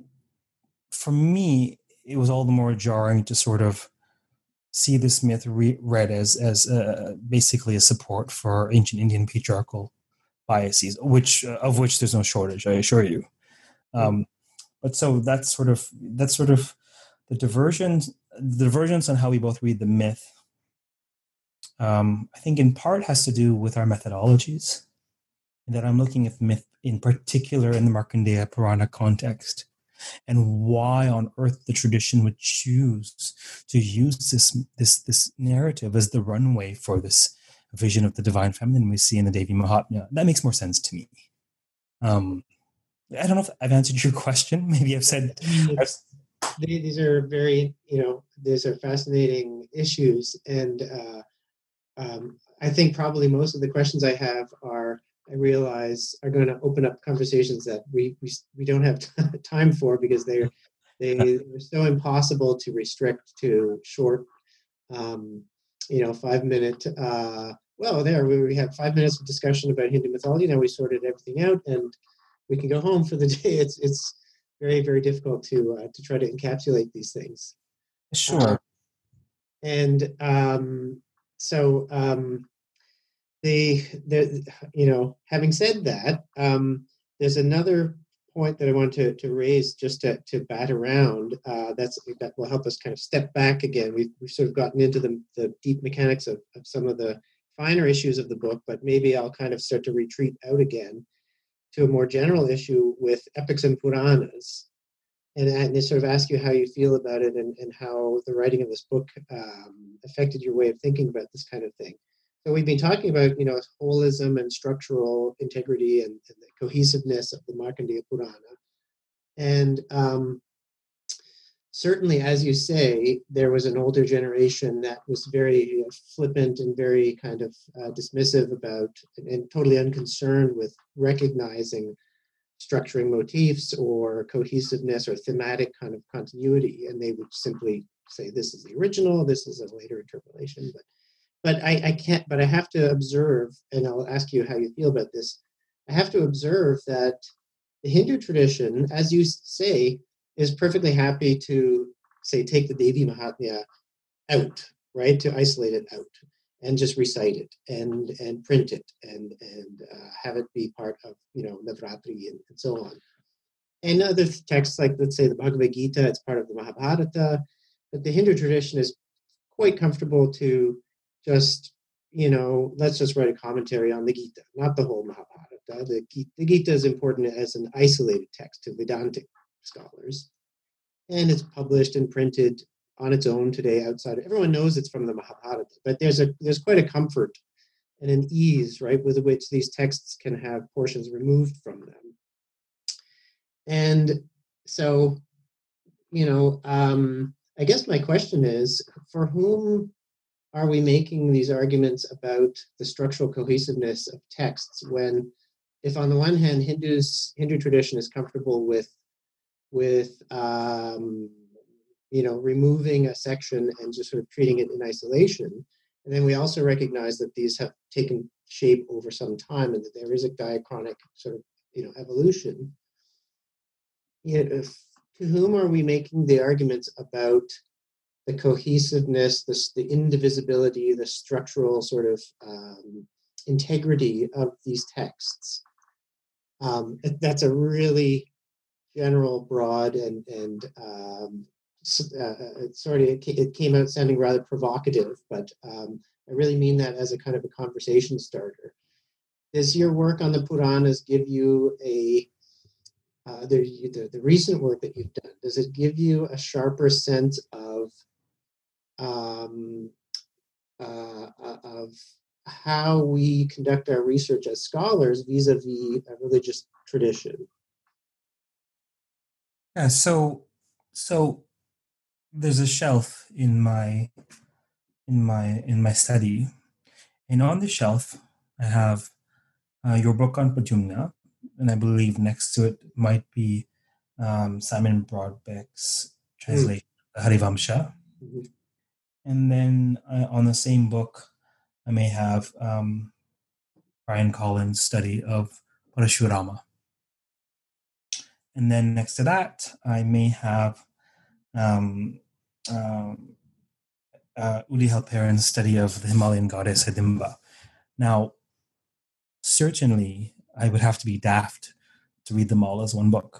it was all the more jarring to sort of see this myth read as basically a support for ancient Indian patriarchal biases, of which there's no shortage, I assure you. But so that's sort of the divergence on how we both read the myth. I think in part has to do with our methodologies, and that I'm looking at the myth in particular in the Markandeya Purana context. and why on earth the tradition would choose to use this narrative as the runway for this vision of the divine feminine we see in the Devi Mahatmya. That makes more sense to me. I don't know if I've answered your question. Maybe I've said... These are very, these are fascinating issues. And I think probably most of the questions I have I realize are going to open up conversations that we don't have time for, because they're so impossible to restrict to short, 5-minute. We have 5 minutes of discussion about Hindu mythology. Now we sorted everything out, and we can go home for the day. It's very, very difficult to try to encapsulate these things. Sure. Having said that, there's another point that I want to raise, just to bat around. That will help us kind of step back again. We've sort of gotten into the deep mechanics of some of the finer issues of the book, but maybe I'll kind of start to retreat out again to a more general issue with epics and Puranas, and sort of ask you how you feel about it, and how the writing of this book affected your way of thinking about this kind of thing. So we've been talking about, holism and structural integrity and the cohesiveness of the Markandeya Purana. And certainly, as you say, there was an older generation that was very flippant and very kind of dismissive about, and totally unconcerned with recognizing structuring motifs or cohesiveness or thematic kind of continuity. And they would simply say, this is the original, this is a later interpolation. But I have to observe, and I'll ask you how you feel about this. I have to observe that the Hindu tradition, as you say, is perfectly happy to, say, take the Devi Mahatmya out, right? To isolate it out and just recite it and print it and have it be part of, Navratri and so on. And other texts, like, let's say, the Bhagavad Gita, it's part of the Mahabharata. But the Hindu tradition is quite comfortable to just, let's just write a commentary on the Gita, not the whole Mahabharata. The Gita is important as an isolated text to Vedantic scholars. And it's published and printed on its own today outside. Everyone knows it's from the Mahabharata, but there's quite a comfort and an ease, right, with which these texts can have portions removed from them. And so, I guess my question is, for whom are we making these arguments about the structural cohesiveness of texts, when, if on the one hand, Hindu tradition is comfortable with removing a section and just sort of treating it in isolation, and then we also recognize that these have taken shape over some time and that there is a diachronic sort of evolution. To whom are we making the arguments about the cohesiveness, the indivisibility, the structural sort of integrity of these texts? That's a really general, broad, and it came out sounding rather provocative, but I really mean that as a kind of a conversation starter. Does your work on the Puranas give you the recent work that you've done, does it give you a sharper sense of how we conduct our research as scholars vis-a-vis a religious tradition? Yeah, so there's a shelf in my study, and on the shelf I have your book on Pradyumna, and I believe next to it might be Simon Broadbeck's translation of the Harivamsha. Mm-hmm. And then on the same book, I may have Brian Collins' study of Parashurama. And then next to that, I may have Uli Halperin's study of the Himalayan goddess Hidimba. Now, certainly, I would have to be daft to read them all as one book.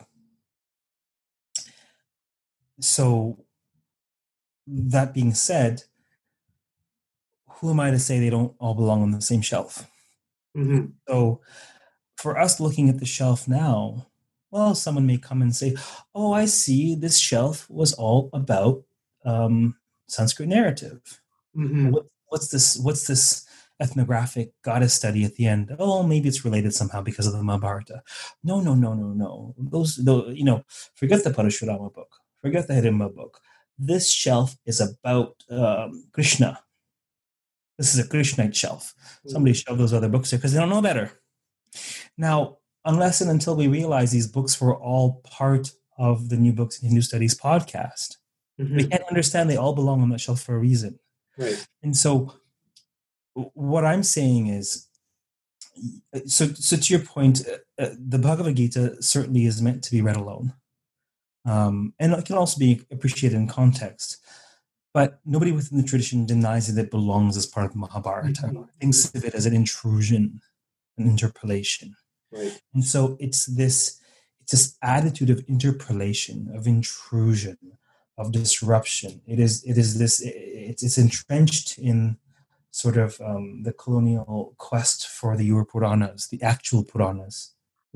So, that being said, who am I to say they don't all belong on the same shelf? Mm-hmm. So, for us looking at the shelf now, Well, someone may come and say, "Oh, I see. This shelf was all about Sanskrit narrative. Mm-hmm. What's this? What's this ethnographic goddess study at the end? Oh, maybe it's related somehow because of the Mahabharata." No, no, no, no, no. Those, forget the Parashurama book. Forget the Hirimba book. This shelf is about Krishna. This is a Krishnite shelf. Somebody shelved those other books there because they don't know better. Now, unless and until we realize these books were all part of the New Books in Hindu Studies podcast, we can't understand they all belong on that shelf for a reason. Right. And so what I'm saying is, so to your point, the Bhagavad Gita certainly is meant to be read alone. And it can also be appreciated in context. But nobody within the tradition denies that it belongs as part of the Mahabharata. Thinks of it as an intrusion, an interpolation. Right. And so it's this attitude of interpolation, of intrusion, of disruption. It's entrenched in sort of the colonial quest for the Ur Puranas, the actual Puranas.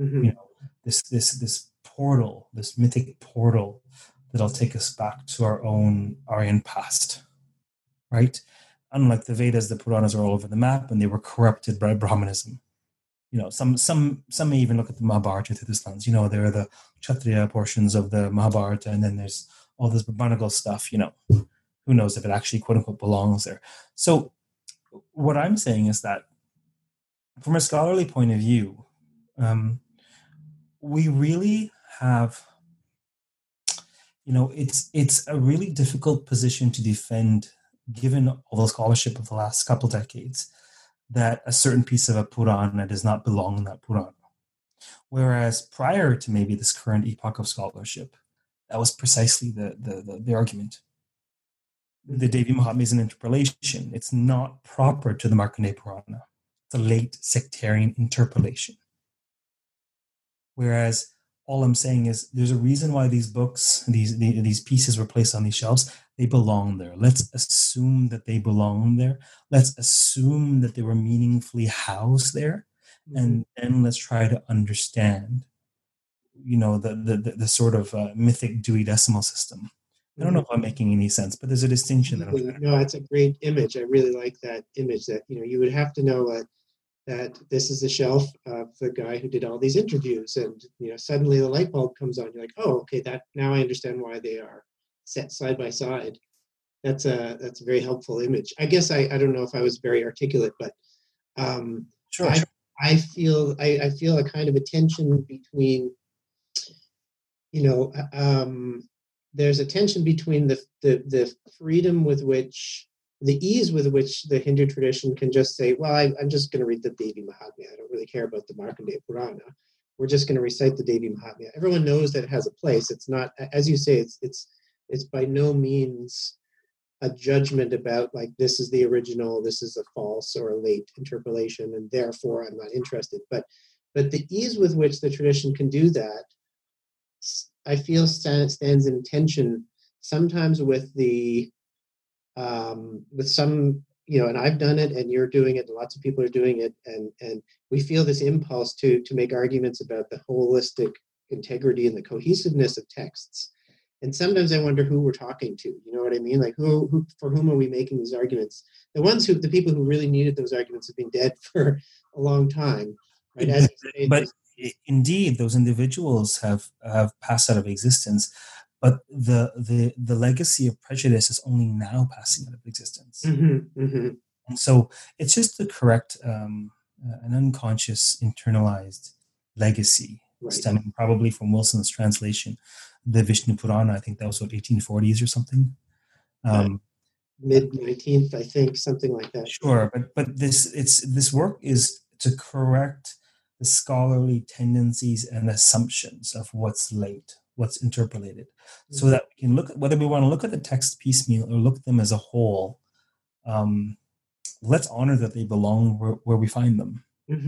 This portal, this mythic portal that'll take us back to our own Aryan past, right? Unlike the Vedas, the Puranas are all over the map, and they were corrupted by Brahmanism. Some may even look at the Mahabharata through this lens. There are the Kshatriya portions of the Mahabharata, and then there's all this Brahmanical stuff. Who knows if it actually quote unquote belongs there? So, what I'm saying is that, from a scholarly point of view, we really have. It's a really difficult position to defend, given all the scholarship of the last couple decades, that a certain piece of a Purana does not belong in that Purana. Whereas prior to maybe this current epoch of scholarship, that was precisely the argument. The Devi Mahatmya is an interpolation. It's not proper to the Markandeya Purana. It's a late sectarian interpolation. Whereas all I'm saying is there's a reason why these books, these pieces were placed on these shelves. They belong there. Let's assume that they belong there. Let's assume that they were meaningfully housed there. And then let's try to understand, the sort of mythic Dewey Decimal System. I don't know if I'm making any sense, but there's a distinction. No, that's a great image. I really like that image that, you would have to know that this is the shelf of the guy who did all these interviews, and suddenly the light bulb comes on. You're like, oh, okay, that now I understand why they are set side by side. That's a very helpful image. I guess I don't know if I was very articulate, but sure. I feel a kind of a tension between, there's a tension between the freedom with which, the ease with which the Hindu tradition can just say, well, I'm just going to read the Devi Mahatmya. I don't really care about the Markandeya Purana. We're just going to recite the Devi Mahatmya. Everyone knows that it has a place. It's not, as you say, it's by no means a judgment about like, this is the original, this is a false or a late interpolation, and therefore I'm not interested. But the ease with which the tradition can do that, I feel stands in tension sometimes with with some, and I've done it, and you're doing it, and lots of people are doing it, and we feel this impulse to make arguments about the holistic integrity and the cohesiveness of texts. And sometimes I wonder who we're talking to. You know what I mean? Like who for whom are we making these arguments? The people who really needed those arguments have been dead for a long time, right? But indeed, those individuals have passed out of existence. But the legacy of prejudice is only now passing out of existence. And so it's just the correct, an unconscious, internalized legacy, stemming probably from Wilson's translation, the Vishnu Purana. I think that was 1840s or something. Mid-19th, I think, something like that. Sure, but this work is to correct the scholarly tendencies and assumptions of what's late, what's interpolated, so that we can look at whether we want to look at the text piecemeal or look at them as a whole. Let's honor that they belong where we find them.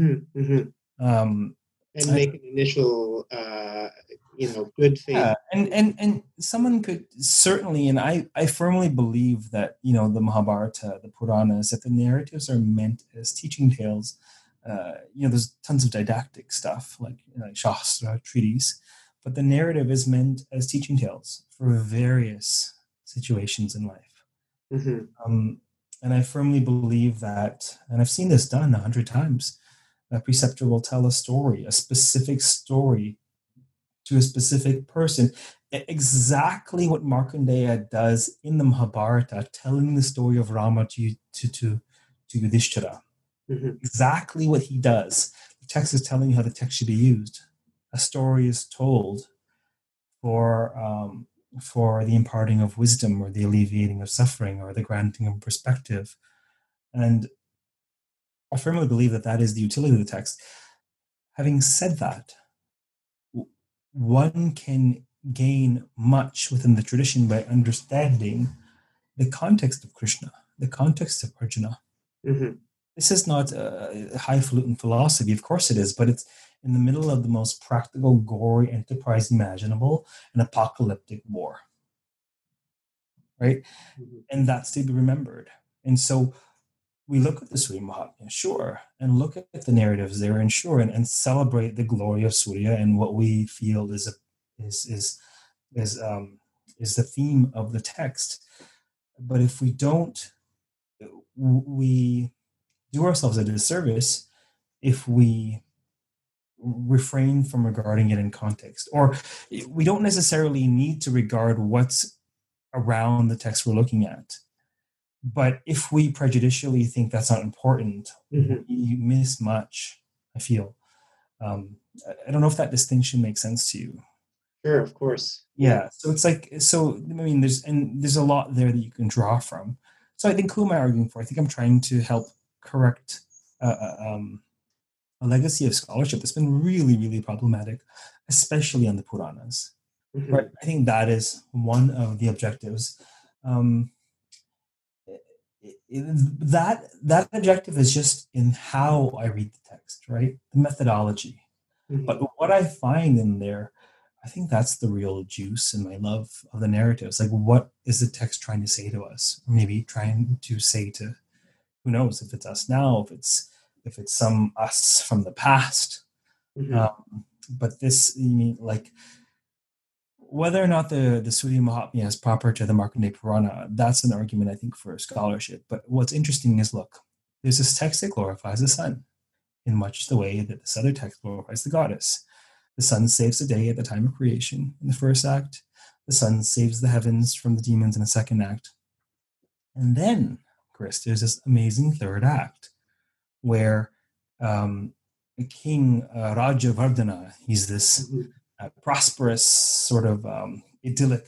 And make an initial, good faith. Yeah, and someone could certainly, and I firmly believe that, the Mahabharata, the Puranas, that the narratives are meant as teaching tales there's tons of didactic stuff like Shastra, treaties, but the narrative is meant as teaching tales for various situations in life. And I firmly believe that, and I've seen this done 100 times, a preceptor will tell a story, a specific story to a specific person. Exactly what Markandeya does in the Mahabharata, telling the story of Rama to Yudhishthira. Exactly what he does. The text is telling you how the text should be used. A story is told for the imparting of wisdom, or the alleviating of suffering, or the granting of perspective. And I firmly believe that is the utility of the text. Having said that, one can gain much within the tradition by understanding the context of Krishna, the context of Arjuna. This is not a highfalutin philosophy, of course it is, but it's in the middle of the most practical, gory enterprise imaginable, an apocalyptic war. Right? And that's to be remembered. And so we look at the Surya Mahatmya, sure, and look at the narratives there, and sure, and celebrate the glory of Surya and what we feel is the theme of the text. But if we don't, we do ourselves a disservice if we refrain from regarding it in context, or we don't necessarily need to regard what's around the text we're looking at. But if we prejudicially think that's not important, we miss much, I feel. I don't know if that distinction makes sense to you. Sure, of course. Yeah. So it's like, there's a lot there that you can draw from. So I think, who am I arguing for? I think I'm trying to help correct a legacy of scholarship that's been really, really problematic, especially on the Puranas. Right? I think that is one of the objectives. That objective is just in how I read the text, right? The methodology. But what I find in there, I think that's the real juice in my love of the narratives. Like, what is the text trying to say to us? Or maybe trying to say to, who knows, if it's us now, if it's some us from the past. But this, like, whether or not the Surya Mahatmya is proper to the Markandeya Purana, that's an argument, I think, for scholarship. But what's interesting is, look, there's this text that glorifies the sun in much the way that this other text glorifies the goddess. The sun saves the day at the time of creation in the first act. The sun saves the heavens from the demons in the second act. And then, Chris, there's this amazing third act where King Rajavardhana, he's this prosperous, sort of idyllic,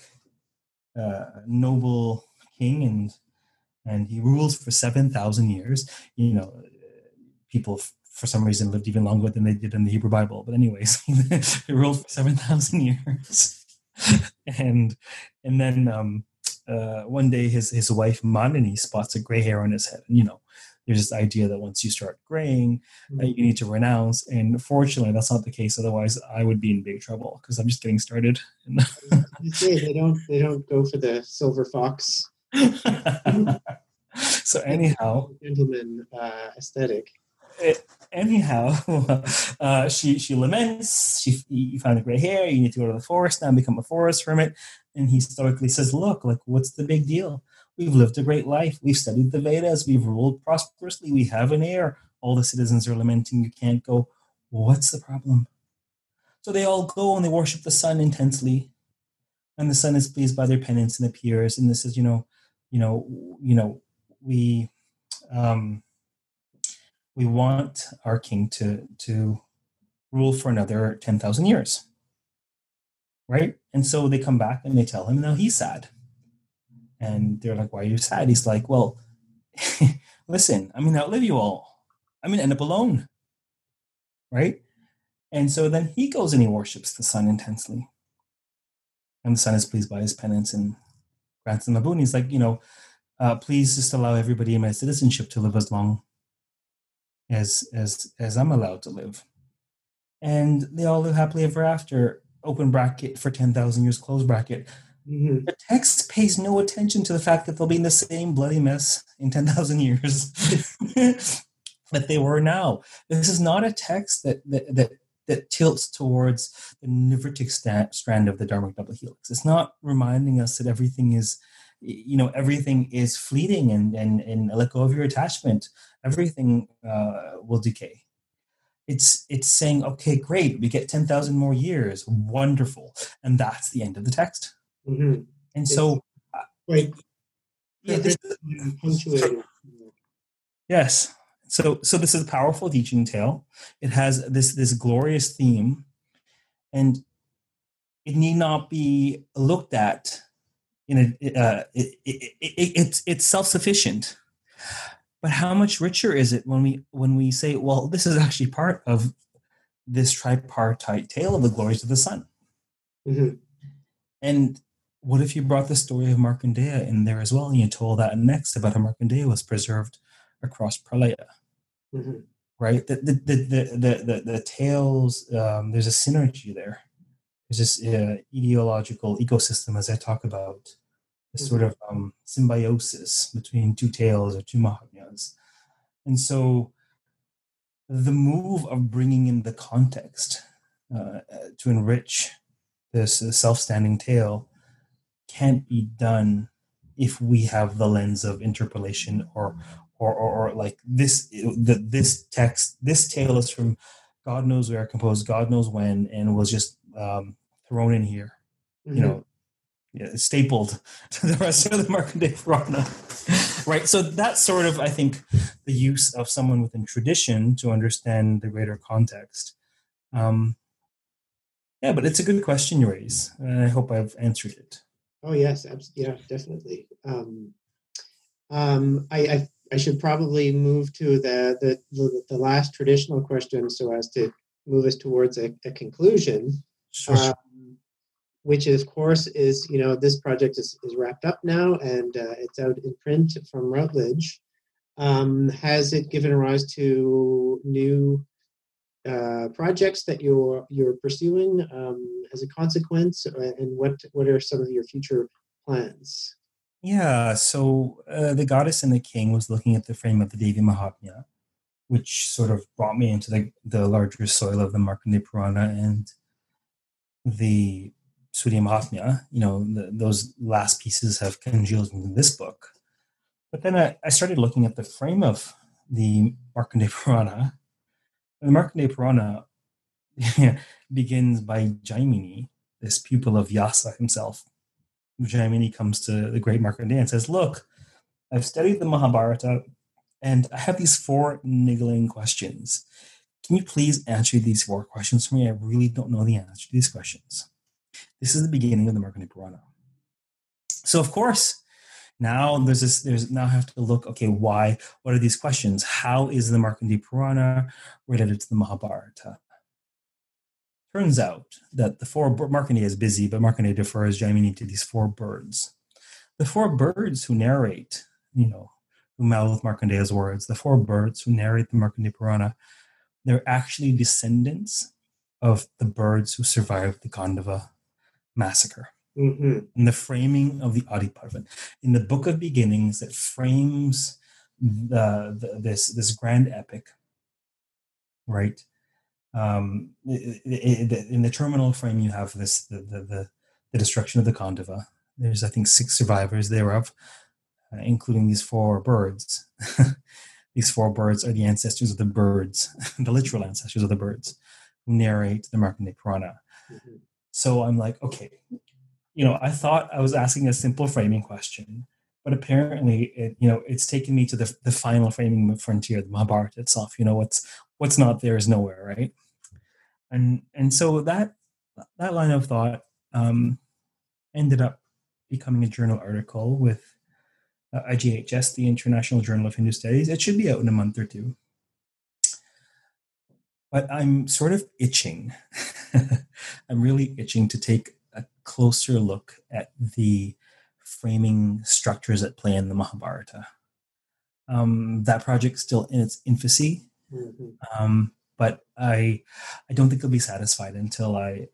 noble king, and he rules for 7,000 years. People for some reason lived even longer than they did in the Hebrew Bible. But anyways, he ruled for 7,000 years. and then one day his wife Manini spots a gray hair on his head. And, there's this idea that once you start graying, you need to renounce. And fortunately, that's not the case. Otherwise, I would be in big trouble because I'm just getting started. They don't go for the silver fox. So anyhow, gentleman aesthetic. She laments. You found a gray hair. You need to go to the forest now and become a forest hermit. And he stoically says, "Look, like, what's the big deal? We've lived a great life. We've studied the Vedas. We've ruled prosperously. We have an heir. All the citizens are lamenting you can't go. What's the problem?" So they all go and they worship the sun intensely, and the sun is pleased by their penance and appears. And this says, we want our king to rule for another 10,000 years, right? And so they come back and they tell him, now he's sad. And they're like, "Why are you sad?" He's like, "Well, listen, I'm going to outlive you all. I'm going to end up alone." Right? And so then he goes and he worships the sun intensely. And the sun is pleased by his penance and grants him a boon. He's like, please just allow everybody in my citizenship to live as long as I'm allowed to live. And they all live happily ever after, open bracket, for 10,000 years, close bracket. The text pays no attention to the fact that they'll be in the same bloody mess in 10,000 years. that they were now. This is not a text that tilts towards the nivritic strand of the Dharmic double helix. It's not reminding us that everything is, everything is fleeting and let go of your attachment. Everything will decay. It's saying, okay, great, we get 10,000 more years, wonderful, and that's the end of the text. Mm-hmm. And so, punctuated. Yes. So this is a powerful teaching tale. It has this glorious theme, and it need not be looked at in it's self-sufficient. But how much richer is it when we say, well, this is actually part of this tripartite tale of the glories of the sun? Mm-hmm. And what if you brought the story of Markandeya in there as well, and you told that next about how Markandeya was preserved across Pralaya? Mm-hmm. Right? The tales, there's a synergy there. There's this ideological ecosystem, as I talk about, this sort of symbiosis between two tales or two Mahatmyas. And so the move of bringing in the context to enrich this self-standing tale can't be done if we have the lens of interpolation or like this text, this tale is from God knows where, composed God knows when, and was just thrown in here, stapled to the rest of the Markandeya Purana. Right. So that's sort of, I think, the use of someone within tradition to understand the greater context. But it's a good question you raise, and I hope I've answered it. Oh yes, yeah, definitely. I should probably move to the last traditional question so as to move us towards a conclusion. Sure. Which of course is, this project is wrapped up now, and it's out in print from Routledge. Has it given rise to new projects that you're pursuing as a consequence, and what are some of your future plans? Yeah, so The Goddess and the King was looking at the frame of the Devi Mahatmya, which sort of brought me into the larger soil of the Markandeya Purana and the Surya Mahatmya. Those last pieces have congealed into this book. But then I started looking at the frame of the Markandeya Purana. And the Markandeya Purana begins by Jaimini, this pupil of Vyasa himself. Jaimini comes to the great Markandeya and says, look, I've studied the Mahabharata, and I have these 4 niggling questions. Can you please answer these 4 questions for me? I really don't know the answer to these questions. This is the beginning of the Markandeya Purana. So, of course, now there's now have to look, okay, why? What are these questions? How is the Markandeya Purana related to the Mahabharata? Turns out that the 4 Markandeya is busy, but Markandeya defers Jaimini to these 4 birds. The 4 birds who narrate, who mouth Markandeya's words, the 4 birds who narrate the Markandeya Purana, they're actually descendants of the birds who survived the Khandava massacre. Mm-hmm. In the framing of the Adi Parvan, in the Book of Beginnings, that frames this grand epic, right? In the terminal frame, you have the destruction of the Khandava. There's, I think, 6 survivors thereof, including these 4 birds. These 4 birds are the ancestors of the birds, the literal ancestors of the birds, who narrate the Markandeya Purana. Mm-hmm. So I'm like, okay, I thought I was asking a simple framing question, but apparently, it's taken me to the final framing frontier, the Mahabharata itself. What's not there is nowhere, right? And so that line of thought ended up becoming a journal article with IJHS, the International Journal of Hindu Studies. It should be out in a month or 2. But I'm sort of itching. I'm really itching to take a closer look at the framing structures at play in the Mahabharata. That project's still in its infancy, but I don't think I'll be satisfied until I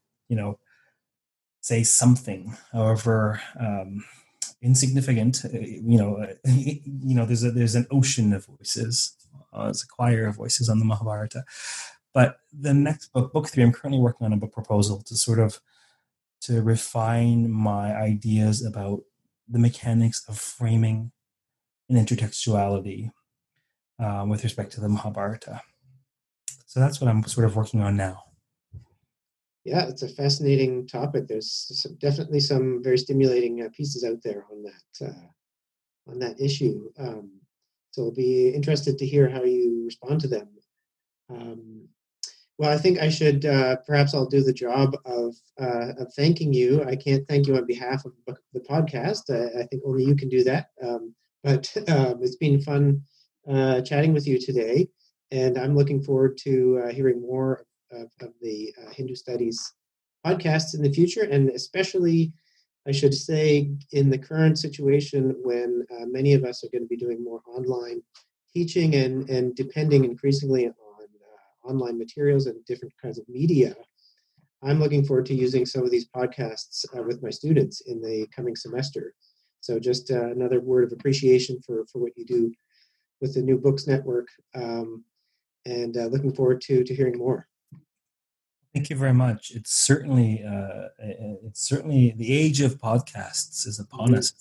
say something, however insignificant. There's an ocean of voices as a choir of voices on the Mahabharata. But the next book 3, I'm currently working on a book proposal to refine my ideas about the mechanics of framing and intertextuality with respect to the Mahabharata. So that's what I'm sort of working on now. Yeah, it's a fascinating topic. There's definitely some very stimulating pieces out there on that issue. So I'll be interested to hear how you respond to them. Well, I think I should perhaps I'll do the job of thanking you. I can't thank you on behalf of the podcast. I think only you can do that. But it's been fun chatting with you today, and I'm looking forward to hearing more of the Hindu Studies podcasts in the future, and especially, I should say, in the current situation when many of us are going to be doing more online teaching and depending increasingly on online materials and different kinds of media. I'm looking forward to using some of these podcasts with my students in the coming semester. So just another word of appreciation for what you do with the New Books Network, and looking forward to hearing more. Thank you very much. It's certainly the age of podcasts is upon us.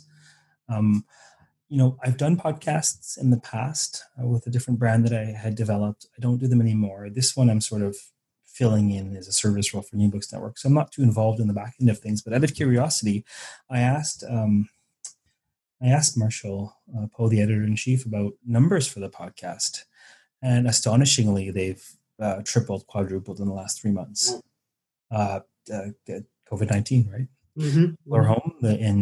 I've done podcasts in the past with a different brand that I had developed. I don't do them anymore. This one I'm sort of filling in as a service role for New Books Network, so I'm not too involved in the back end of things. But out of curiosity, I asked Marshall Poe, the editor-in-chief, about numbers for the podcast, and astonishingly, they've tripled, quadrupled in the last 3 months. COVID-19, right? Mm-hmm. We're home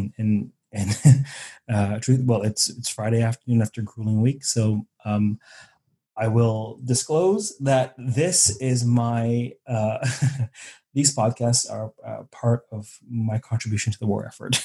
it's Friday afternoon after a grueling week. So I will disclose that this is my these podcasts are part of my contribution to the war effort.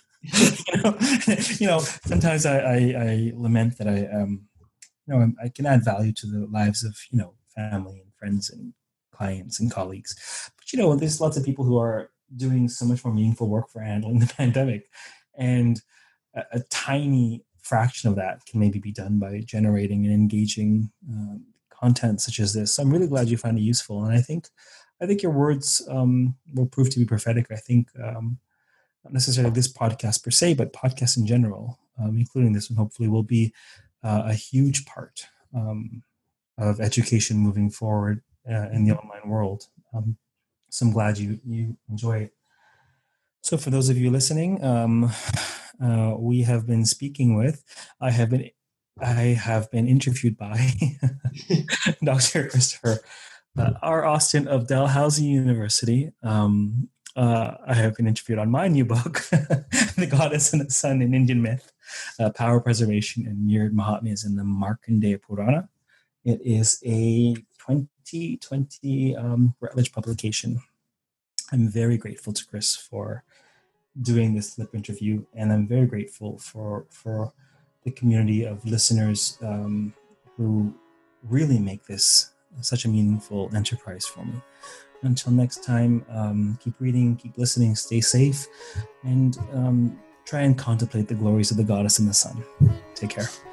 Sometimes I lament that I can add value to the lives of family and friends and clients and colleagues. But there's lots of people who are doing so much more meaningful work for handling the pandemic, and a tiny fraction of that can maybe be done by generating and engaging content such as this. So I'm really glad you find it useful, and I think your words will prove to be prophetic. I think not necessarily this podcast per se, but podcasts in general, including this one, hopefully will be a huge part of education moving forward in the online world. So I'm glad you enjoy it. So for those of you listening, we have been speaking with, I have been interviewed by Dr. Christopher R. Austin of Dalhousie University. I have been interviewed on my new book, The Goddess and the Sun in Indian Myth, Power Preservation and Myriad Mahatmyas in the Markandeya Purana. It is a 2020 Routledge publication. I'm very grateful to Chris for doing this flip interview, and I'm very grateful for the community of listeners who really make this such a meaningful enterprise for me. Until next time, keep reading, keep listening, stay safe, and try and contemplate the glories of the goddess and the sun. Take care.